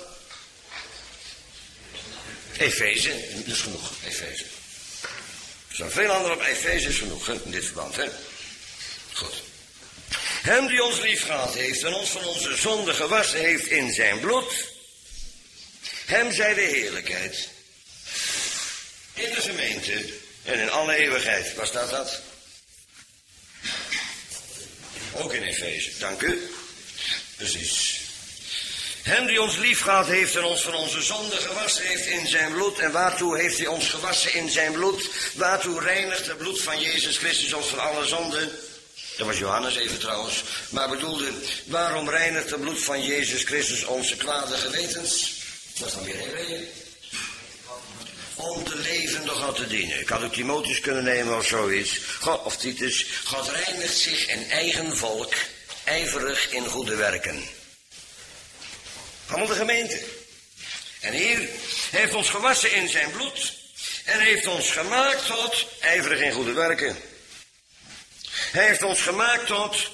Efeze, dat is genoeg, Efeze. Er staan veel andere op, Efeze is genoeg, hè, in dit verband, hè. Goed. Hem die ons lief gehad heeft en ons van onze zonde gewassen heeft in zijn bloed. Hem zij de heerlijkheid. In de gemeente en in alle eeuwigheid. Waar staat dat? Ook in Efeze, dank u. Precies. Hem die ons lief gehad heeft en ons van onze zonde gewassen heeft in zijn bloed. En waartoe heeft hij ons gewassen in zijn bloed? Waartoe reinigt het bloed van Jezus Christus ons van alle zonden? Dat was Johannes even trouwens. Maar bedoelde, waarom reinigt het bloed van Jezus Christus onze kwade gewetens? Dat is dan weer Hebreeën. Om de levende God te dienen. Ik had ook Timotheus kunnen nemen of zoiets. God, of Titus. God reinigt zich in eigen volk, ijverig in goede werken. Allemaal de gemeente. En hier heeft ons gewassen in zijn bloed. En heeft ons gemaakt tot ijverig in goede werken. Hij heeft ons gemaakt tot,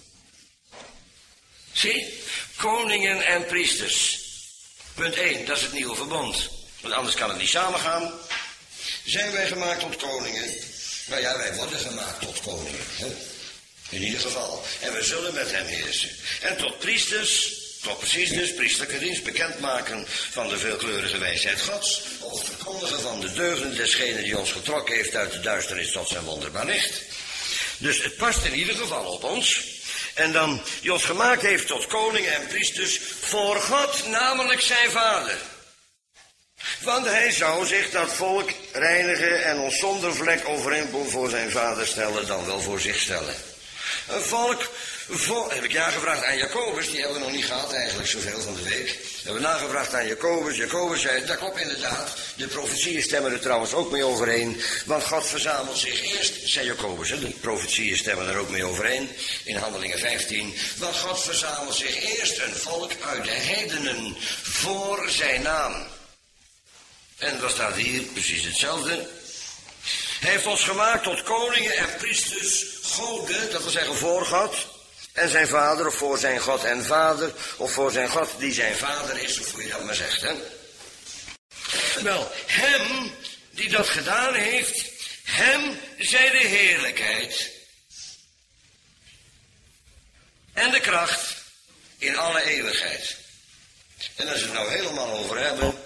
zie, koningen en priesters. Punt 1, dat is het nieuwe verbond. Want anders kan het niet samengaan. Zijn wij gemaakt tot koningen? Nou ja, wij worden gemaakt tot koningen. Hè? In ieder geval. En we zullen met hem heersen. En tot priesters, tot precies dus priesterlijke dienst bekendmaken van de veelkleurige wijsheid Gods. Of het verkondigen van de deugden desgene die ons getrokken heeft uit de duisternis tot zijn wonderbaar licht. Dus het past in ieder geval op ons. En dan, die ons gemaakt heeft tot koningen en priesters voor God, namelijk zijn vader. Want hij zou zich dat volk reinigen en ons zonder vlek overeenpel voor zijn vader stellen, dan wel voor zich stellen. Een volk, heb ik nagevraagd aan Jacobus, die hebben we nog niet gehad eigenlijk zoveel van de week. Hebben we nagevraagd aan Jacobus. Jacobus zei, dat klopt inderdaad. De profetieën stemmen er trouwens ook mee overeen. Want God verzamelt zich eerst, zei Jacobus, de profetieën stemmen er ook mee overeen. In Handelingen 15. Want God verzamelt zich eerst een volk uit de heidenen voor zijn naam. En wat staat hier? Precies hetzelfde. Hij heeft ons gemaakt tot koningen en priesters, goden, dat wil zeggen voor God, en zijn vader, of voor zijn God en vader, of voor zijn God die zijn vader is, of hoe je dat maar zegt, hè. Wel, hem die dat gedaan heeft, hem zij de heerlijkheid en de kracht in alle eeuwigheid. En als we het nou helemaal over hebben,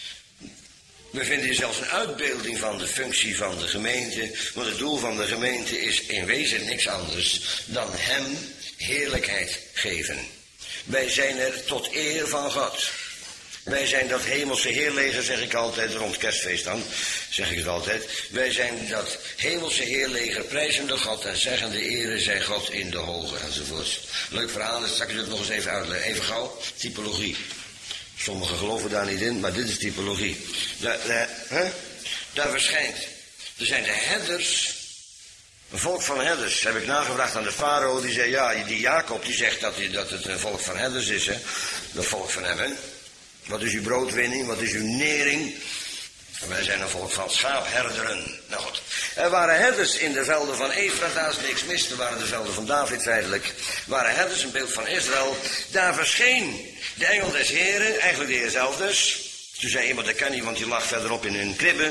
we vinden hier zelfs een uitbeelding van de functie van de gemeente. Want het doel van de gemeente is in wezen niks anders dan hem heerlijkheid geven. Wij zijn er tot eer van God. Wij zijn dat hemelse heerleger, zeg ik altijd, rond kerstfeest dan, zeg ik het altijd. Wij zijn dat hemelse heerleger, prijzende God en zeggende ere zij God in de hoge enzovoort. Leuk verhaal, dat zal ik het nog eens even uitleggen. Even gauw, typologie. Sommigen geloven daar niet in, maar dit is typologie. Daar verschijnt. Er zijn de herders, een volk van herders. Heb ik nagevraagd aan de farao, die zei, ja, die Jacob die zegt dat het een volk van herders is, hè. Dat volk van hem, hè. Wat is uw broodwinning, wat is uw nering? Wij zijn een volk van schaapherderen. Nou goed. Er waren herders in de velden van Efrata, als niks mis. Er waren de velden van David feitelijk. Er waren herders, een beeld van Israël. Daar verscheen de engel des Heren, eigenlijk de Heer zelf dus. Toen zei iemand, dat kan niet, want die lag verderop in hun kribben.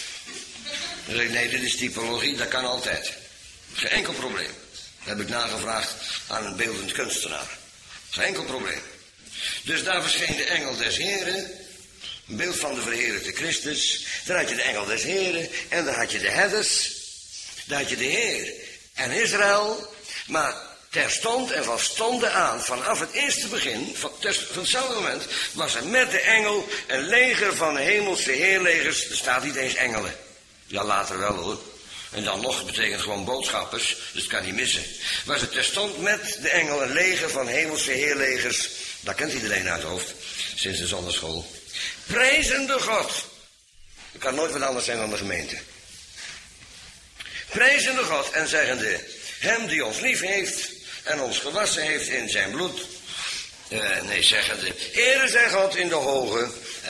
Dan zei ik, nee, dit is typologie, dat kan altijd. Geen enkel probleem. Dat heb ik nagevraagd aan een beeldend kunstenaar. Geen enkel probleem. Dus daar verscheen de engel des Heren, een beeld van de verheerlijkte Christus. Daar had je de engel des Heren en daar had je de herders. Daar had je de Heer en Israël. Maar terstond en van stonden aan, vanaf het eerste begin, van hetzelfde moment, was er met de engel een leger van hemelse heerlegers. Er staat niet eens engelen. Ja, later wel hoor. En dan nog, betekent gewoon boodschappers, dus het kan niet missen. Was er terstond met de engel een leger van hemelse heerlegers. Dat kent iedereen uit het hoofd, sinds de zonderschool. Prijzende God. Het kan nooit wat anders zijn dan de gemeente. Prijzende God en zeggende, hem die ons lief heeft en ons gewassen heeft in zijn bloed. Zeggende, Heere zij God in de hoge.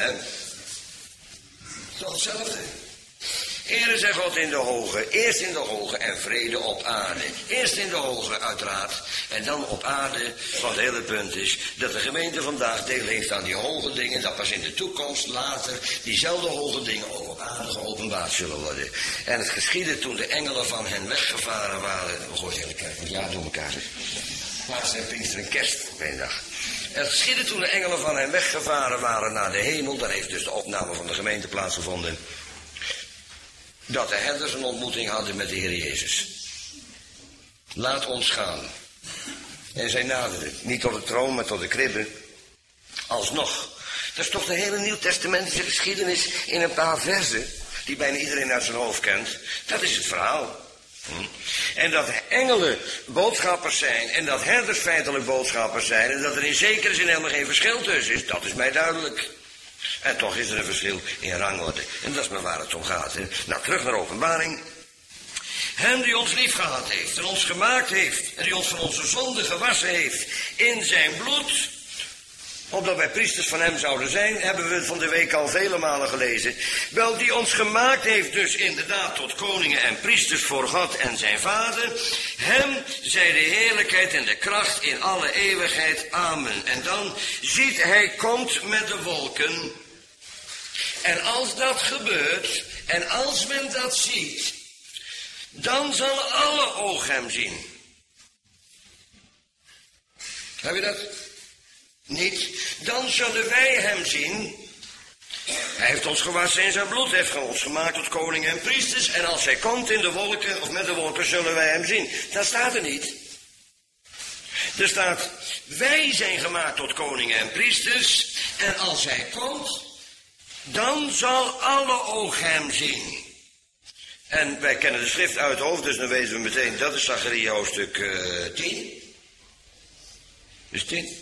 Toch hetzelfde. Heere zij God in de hoge, eerst in de hoge en vrede op aarde. Eerst in de hoge uiteraard en dan op aarde. Want het hele punt is dat de gemeente vandaag deel heeft aan die hoge dingen. Dat pas in de toekomst later diezelfde hoge dingen ook op aarde geopenbaard zullen worden. En het geschiedde toen de engelen van hen weggevaren waren. We gooien de hele kerk van het jaar door elkaar. Pasen en Pinkster en Kerst op één dag. Het geschiedde toen de engelen van hen weggevaren waren naar de hemel. Daar heeft dus de opname van de gemeente plaatsgevonden. Dat de herders een ontmoeting hadden met de Heer Jezus. Laat ons gaan. En zij naderden, niet tot de troon, maar tot de kribben. Alsnog. Dat is toch de hele Nieuw-testamentische geschiedenis in een paar verzen, die bijna iedereen uit zijn hoofd kent. Dat is het verhaal. En dat engelen boodschappers zijn en dat herders feitelijk boodschappers zijn en dat er in zekere zin helemaal geen verschil tussen is, dat is mij duidelijk. En toch is er een verschil in rangorde. En dat is maar waar het om gaat. Hè. Nou, terug naar Openbaring. Hem die ons lief gehad heeft en ons gemaakt heeft en die ons van onze zonde gewassen heeft in zijn bloed. opdat wij priesters van hem zouden zijn, hebben we van de week al vele malen gelezen. Wel, die ons gemaakt heeft dus inderdaad tot koningen en priesters voor God en zijn Vader. Hem zij de heerlijkheid en de kracht in alle eeuwigheid. Amen. En dan ziet hij komt met de wolken. En als dat gebeurt, en als men dat ziet, dan zal alle oog hem zien. Heb je dat? Niet. Dan zullen wij hem zien. Hij heeft ons gewassen in zijn bloed, heeft ons gemaakt tot koningen en priesters. En als hij komt in de wolken, of met de wolken, zullen wij hem zien. Dat staat er niet. Er staat, wij zijn gemaakt tot koningen en priesters. En als hij komt, dan zal alle oog hem zien. En wij kennen de schrift uit het hoofd, dus dan weten we meteen, dat is Zacharia hoofdstuk 10. Dus 10.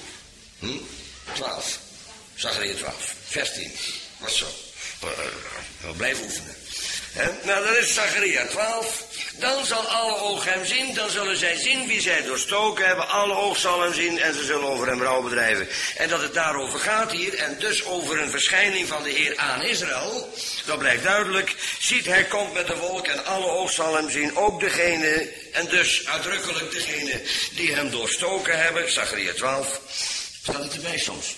12. Zacharia 12. Vers 10. Wat zo. We blijven oefenen. Nou, dat is Zacharia 12. Dan zal alle oog hem zien. Dan zullen zij zien wie zij doorstoken hebben. Alle oog zal hem zien en ze zullen over hem rouw bedrijven. En dat het daarover gaat hier. En dus over een verschijning van de Heer aan Israël. Dat blijkt duidelijk. Ziet, hij komt met de wolk en alle oog zal hem zien. Ook degene, en dus uitdrukkelijk degene die hem doorstoken hebben. Zacharia 12. Staat het erbij soms?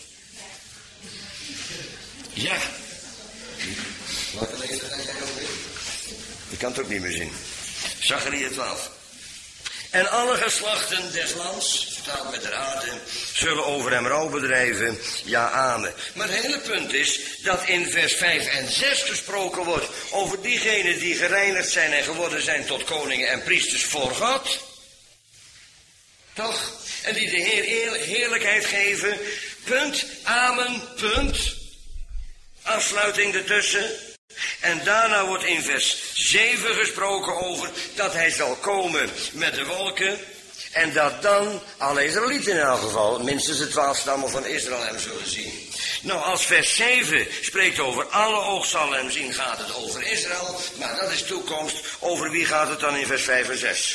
Ja. Welke leeftijd heb jij ook weer? Ik kan het ook niet meer zien. Zacharia 12. En alle geslachten des lands, vertaald met de aarde, zullen over hem rouw bedrijven. Ja, amen. Maar het hele punt is dat in vers 5 en 6 gesproken wordt over diegenen die gereinigd zijn en geworden zijn tot koningen en priesters voor God. Toch? En die de Heer heerlijkheid geven. Punt. Amen. Punt. Afsluiting ertussen. En daarna wordt in vers 7 gesproken over dat hij zal komen met de wolken. En dat dan alle Israëlieten in elk geval, minstens de 12 stammen van Israël hem zullen zien. Nou, als vers 7 spreekt over alle oog zal hem zien, gaat het over Israël. Maar dat is toekomst. Over wie gaat het dan in vers 5 en 6?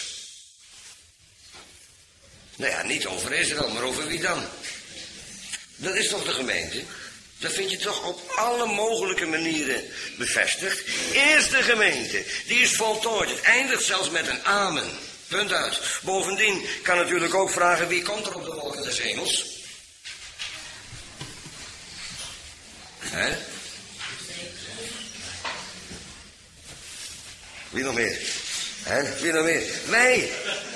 Nou ja, niet over Israël, maar over wie dan? Dat is toch de gemeente? Dat vind je toch op alle mogelijke manieren bevestigd. Eerst de gemeente, die is voltooid. Het eindigt zelfs met een amen. Punt uit. Bovendien kan natuurlijk ook vragen, wie komt er op de wolken des hemels? Hè? Wie nog meer? Hè? Wie nog meer? Wij!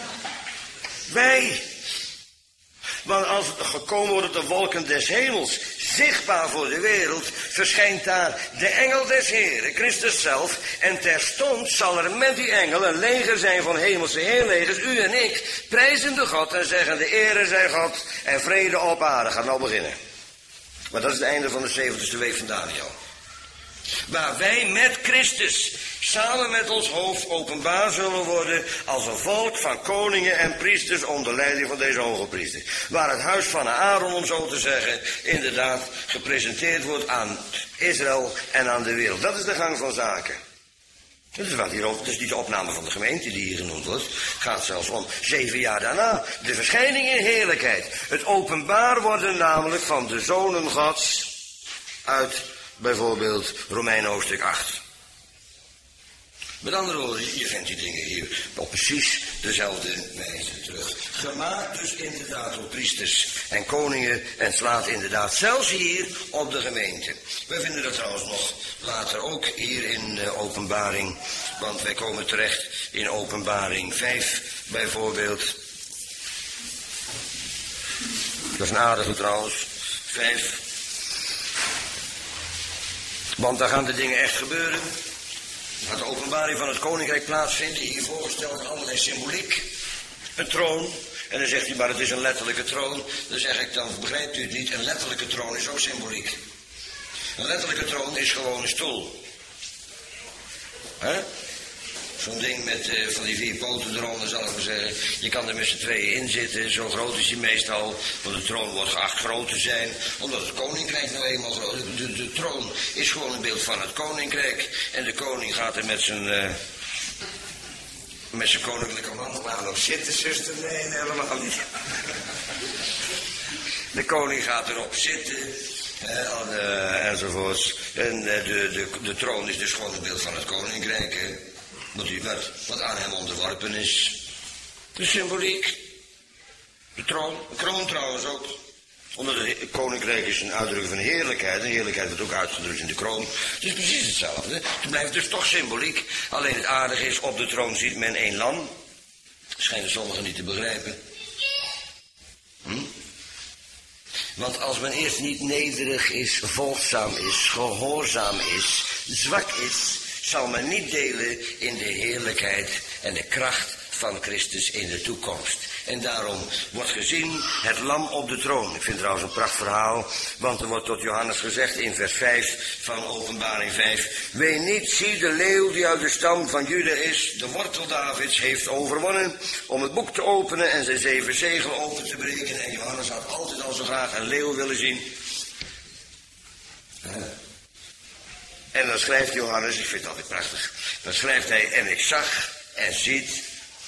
Wij! Want als het gekomen wordt op de wolken des hemels, zichtbaar voor de wereld, verschijnt daar de engel des Heren, Christus zelf. En terstond zal er met die engel een leger zijn van hemelse heerlegers, u en ik, prijzende God en zeggen de ere zij God en vrede op aarde. Gaat nou beginnen. Maar dat is het einde van de 70ste week van Daniel. Waar wij met Christus samen met ons hoofd openbaar zullen worden als een volk van koningen en priesters onder leiding van deze hoge priester. Waar het huis van Aaron, om zo te zeggen, inderdaad gepresenteerd wordt aan Israël en aan de wereld. Dat is de gang van zaken. Dat is wat hierover, dat is niet de opname van de gemeente die hier genoemd wordt. Het gaat zelfs om 7 jaar daarna. De verschijning in heerlijkheid. Het openbaar worden namelijk van de zonen Gods uit bijvoorbeeld Romeinen hoofdstuk 8. Met andere woorden, je vindt die dingen hier op precies dezelfde wijze terug. Gemaakt dus inderdaad door priesters en koningen en slaat inderdaad zelfs hier op de gemeente. Wij vinden dat trouwens nog later ook hier in Openbaring, want wij komen terecht in Openbaring 5 bijvoorbeeld. Dat is een aardige trouwens, 5. Want daar gaan de dingen echt gebeuren. Gaat de openbaring van het koninkrijk plaatsvinden. Hier voorgesteld allerlei symboliek. Een troon. En dan zegt hij, maar het is een letterlijke troon. Dan zeg ik, dan begrijpt u het niet. Een letterlijke troon is ook symboliek. Een letterlijke troon is gewoon een stoel. Hè? Zo'n ding met van die 4 poten eronder, zal ik maar zeggen. Je kan er met z'n tweeën in zitten. Zo groot is hij meestal. Want de troon wordt geacht groot te zijn. Omdat het koninkrijk nou eenmaal groot is. De troon is gewoon een beeld van het koninkrijk. En de koning gaat er met zijn koninklijke mantel aan nog zitten, zuster. Nee, helemaal niet. De koning gaat erop zitten, enzovoorts. En de troon is dus gewoon een beeld van het koninkrijk, hè. Wat aan hem onderworpen is. De symboliek. De troon, de kroon trouwens ook. Onder het koninkrijk is een uitdrukking van heerlijkheid. En heerlijkheid wordt ook uitgedrukt in de kroon. Het is precies hetzelfde. Het blijft dus toch symboliek. Alleen het aardige is, op de troon ziet men één lam. Schijnen sommigen niet te begrijpen. Want als men eerst niet nederig is, volgzaam is, gehoorzaam is, zwak is, zal men niet delen in de heerlijkheid en de kracht van Christus in de toekomst. En daarom wordt gezien het lam op de troon. Ik vind trouwens een prachtig verhaal, want er wordt tot Johannes gezegd in vers 5 van Openbaring 5. Wee niet, zie de leeuw die uit de stam van Juda is, de wortel Davids, heeft overwonnen om het boek te openen en zijn 7 zegelen open te breken. En Johannes had altijd al zo graag een leeuw willen zien. En dan schrijft Johannes, ik vind het altijd prachtig, dan schrijft hij, en ik zag en ziet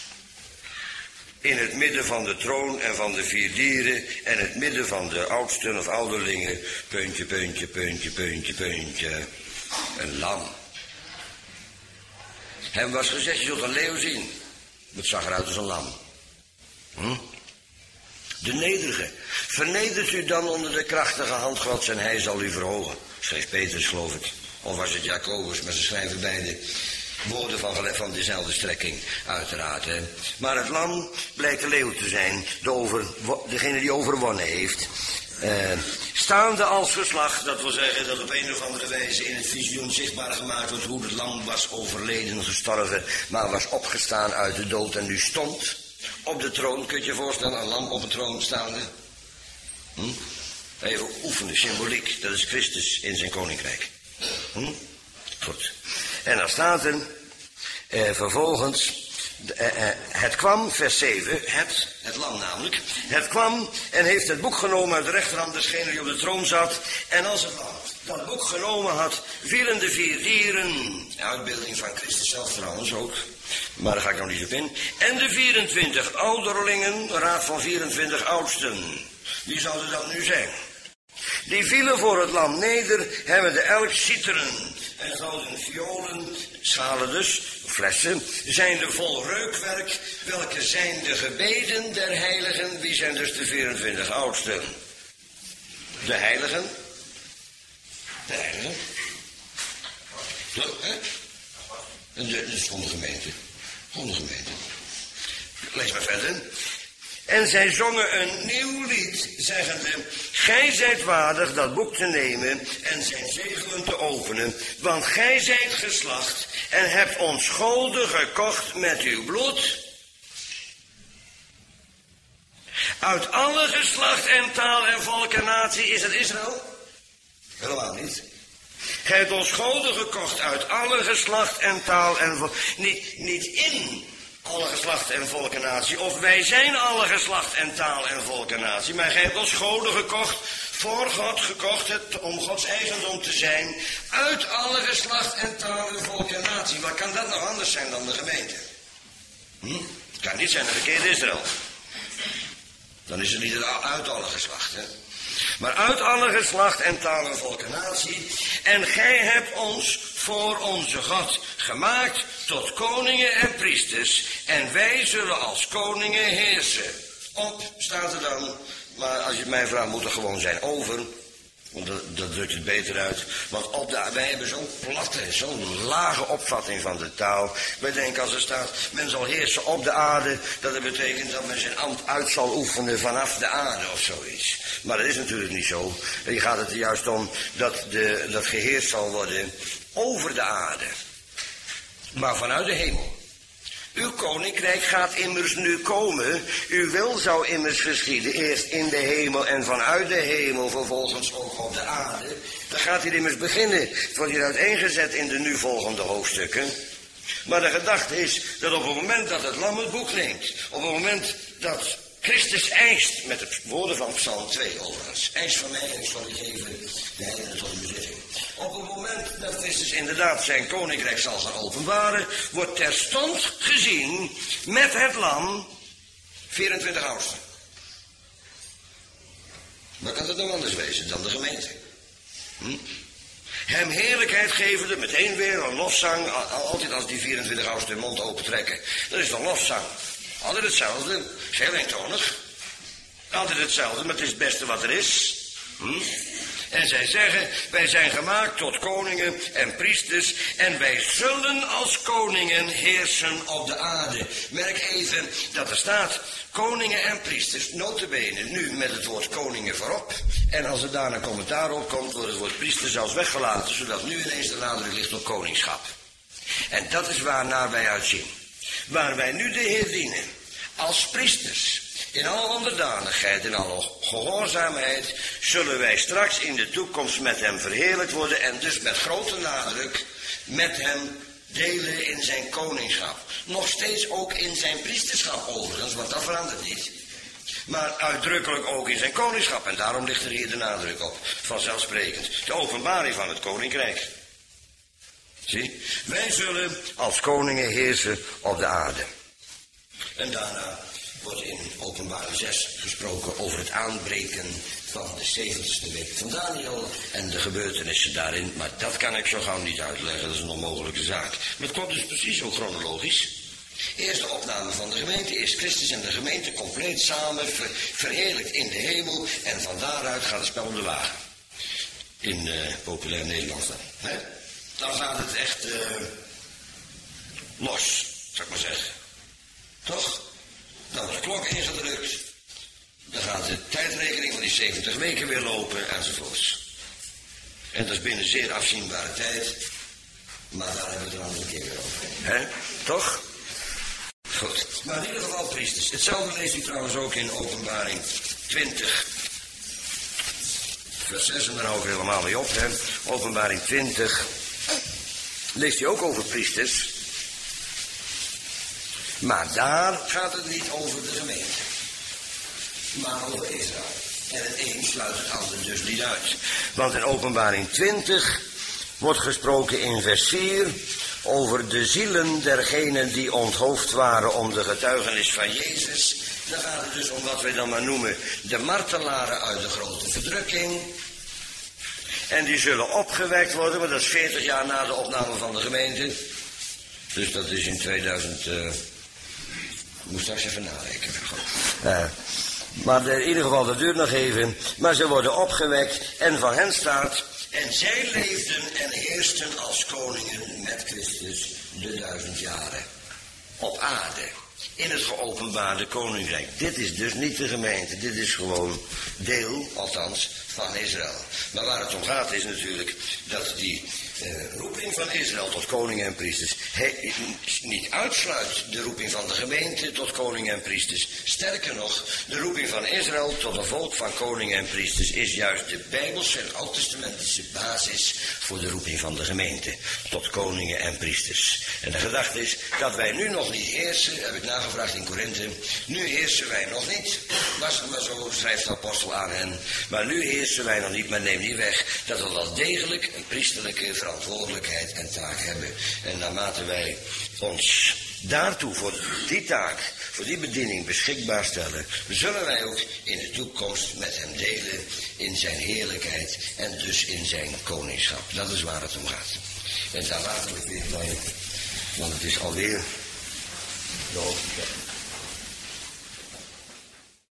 in het midden van de troon en van de 4 dieren en het midden van de oudsten of ouderlingen, puntje, puntje, puntje, puntje, puntje, een lam. Hem was gezegd, je zult een leeuw zien. Het zag eruit als een lam. De nederige. Vernedert u dan onder de krachtige hand Gods en hij zal u verhogen. Schreef Petrus, geloof ik. Of was het Jacobus, maar ze schrijven beide woorden van dezelfde strekking, uiteraard. Hè. Maar het lam blijkt de leeuw te zijn, degene die overwonnen heeft. Staande als geslacht, dat wil zeggen dat op een of andere wijze in het visioen zichtbaar gemaakt wordt hoe het lam was overleden, gestorven, maar was opgestaan uit de dood en nu stond op de troon. Kun je je voorstellen, een lam op een troon staande? Even oefenen, symboliek, dat is Christus in zijn koninkrijk. Goed. En dan staat er vervolgens, het kwam, vers 7, het lam namelijk, het kwam en heeft het boek genomen uit de rechterhand desgene die op de troon zat. En als het lam dat boek genomen had, vielen de 4 dieren, uitbeelding van Christus zelf trouwens ook, maar daar ga ik nog niet op in, en de 24 ouderlingen, een raad van 24 oudsten. Wie zouden dat nu zijn? Die vielen voor het lam neder, hebben de elk citeren en gouden violen, schalen dus, flessen, zijn de vol reukwerk, welke zijn de gebeden der heiligen. Wie zijn dus de 24 oudsten? De heiligen. De heiligen. Dat is gewoon de gemeente. Gewoon de gemeente. Lees maar verder. En zij zongen een nieuw lied, zeggende, gij zijt waardig dat boek te nemen en zijn zegelen te openen, want gij zijt geslacht en hebt ons schulden gekocht met uw bloed. Uit alle geslacht en taal en volk en natie, is het Israël? Helemaal niet. Gij hebt ons schulden gekocht uit alle geslacht en taal en volk. Niet in alle geslacht en volk en natie. Of wij zijn alle geslacht en taal en volk en natie. Maar gij hebt ons goden gekocht, voor God gekocht, om Gods eigendom te zijn. Uit alle geslacht en taal en volk en natie. Wat kan dat nou anders zijn dan de gemeente? Het kan niet zijn dat verkeerde Israël. Dan is het niet uit alle geslachten. Maar uit alle geslacht en taal en volk en natie. En gij hebt ons voor onze God gemaakt tot koningen en priesters. En wij zullen als koningen heersen. Op, staat er dan. Maar als je het mij vraagt, moet er gewoon zijn over. Want dat drukt het beter uit. Want wij hebben zo'n platte, zo'n lage opvatting van de taal. Wij denken als er staat, men zal heersen op de aarde. Dat betekent dat men zijn ambt uit zal oefenen vanaf de aarde of zoiets. Maar dat is natuurlijk niet zo. Hier gaat het er juist om dat geheerst zal worden over de aarde. Maar vanuit de hemel. Uw koninkrijk gaat immers nu komen. Uw wil zou immers geschieden. Eerst in de hemel en vanuit de hemel vervolgens ook op de aarde. Dan gaat hier immers beginnen. Het wordt hier uiteengezet in de nu volgende hoofdstukken. Maar de gedachte is dat op het moment dat het lam het boek neemt. Op het moment dat Christus eist, met de woorden van Psalm 2 overigens. Eis van mij en zal ik geven de heiligen tot uw bezitting. Op het moment dat Christus inderdaad zijn koninkrijk zal gaan openbaren, wordt terstond gezien met het lam 24 oudsten. Waar kan het nou anders wezen dan de gemeente? Hem heerlijkheid gevende, meteen weer een lofzang, altijd als die 24 oudsten hun mond opentrekken. Dat is een lofzang. Altijd hetzelfde, is heel eentonig. Altijd hetzelfde, maar het is het beste wat er is. En zij zeggen, wij zijn gemaakt tot koningen en priesters en wij zullen als koningen heersen op de aarde. Merk even dat er staat, koningen en priesters, nota bene, nu met het woord koningen voorop. En als er daar een commentaar op komt, wordt het woord priester zelfs weggelaten, zodat nu ineens de nadruk ligt op koningschap. En dat is waarnaar wij uitzien. Waar wij nu de Heer dienen, als priesters, in alle onderdanigheid, in alle gehoorzaamheid, zullen wij straks in de toekomst met hem verheerlijkt worden en dus met grote nadruk met hem delen in zijn koningschap. Nog steeds ook in zijn priesterschap overigens, want dat verandert niet. Maar uitdrukkelijk ook in zijn koningschap en daarom ligt er hier de nadruk op, vanzelfsprekend. De openbaring van het koninkrijk. Zie, wij zullen als koningen heersen op de aarde. En daarna wordt in Openbaring 6 gesproken over het aanbreken van de 70ste week van Daniel en de gebeurtenissen daarin. Maar dat kan ik zo gauw niet uitleggen, dat is een onmogelijke zaak. Maar het komt dus precies zo chronologisch. Eerst de opname van de gemeente, eerst Christus en de gemeente compleet samen, verheerlijkt in de hemel. En van daaruit gaat het spel om de wagen. In populair Nederlands dan. Hè? Dan gaat het echt los, zou ik maar zeggen. Toch? Dan wordt de klok ingedrukt. Dan gaat de tijdrekening van die 70 weken weer lopen enzovoorts. En dat is binnen zeer afzienbare tijd. Maar daar hebben we het een andere keer weer over. Hè? Toch? Goed. Maar in ieder geval priesters. Hetzelfde leest u trouwens ook in Openbaring 20. Vers 6, en daar hou ik helemaal mee op. Hè? Openbaring 20. Leest u ook over priesters. Maar daar gaat het niet over de gemeente. Maar over Israël. En het een sluit het ander dus niet uit. Want in Openbaring 20 wordt gesproken in vers 4 over de zielen dergenen die onthoofd waren om de getuigenis van Jezus. Dan gaat het dus om wat wij dan maar noemen de martelaren uit de grote verdrukking. En die zullen opgewekt worden, maar dat is 40 jaar na de opname van de gemeente. Dus dat is in 2000... Ik moet straks even narekenen. Maar in ieder geval, dat duurt nog even. Maar ze worden opgewekt en van hen staat... En zij leefden en heersten als koningen met Christus de 1000 jaren. Op aarde. In het geopenbaarde koninkrijk. Dit is dus niet de gemeente. Dit is gewoon deel, althans, van Israël. Maar waar het om gaat is natuurlijk dat die roeping van Israël tot koningen en priesters niet uitsluit de roeping van de gemeente tot koningen en priesters. Sterker nog, de roeping van Israël tot een volk van koningen en priesters is juist de bijbelse en oud-testamentische basis voor de roeping van de gemeente tot koningen en priesters. En de gedachte is dat wij nu nog niet heersen, heb ik nagevraagd in Korinthe, nu heersen wij nog niet. Was het maar zo, schrijft de apostel aan hen. Maar nu heersen wij nog niet, maar neem niet weg dat we wel degelijk een priesterlijke verantwoordelijkheid en taak hebben. En naarmate wij ons daartoe voor die taak, voor die bediening beschikbaar stellen, zullen wij ook in de toekomst met hem delen in zijn heerlijkheid en dus in zijn koningschap. Dat is waar het om gaat. En daar laten we het weer bij, want het is alweer de hoofdstad.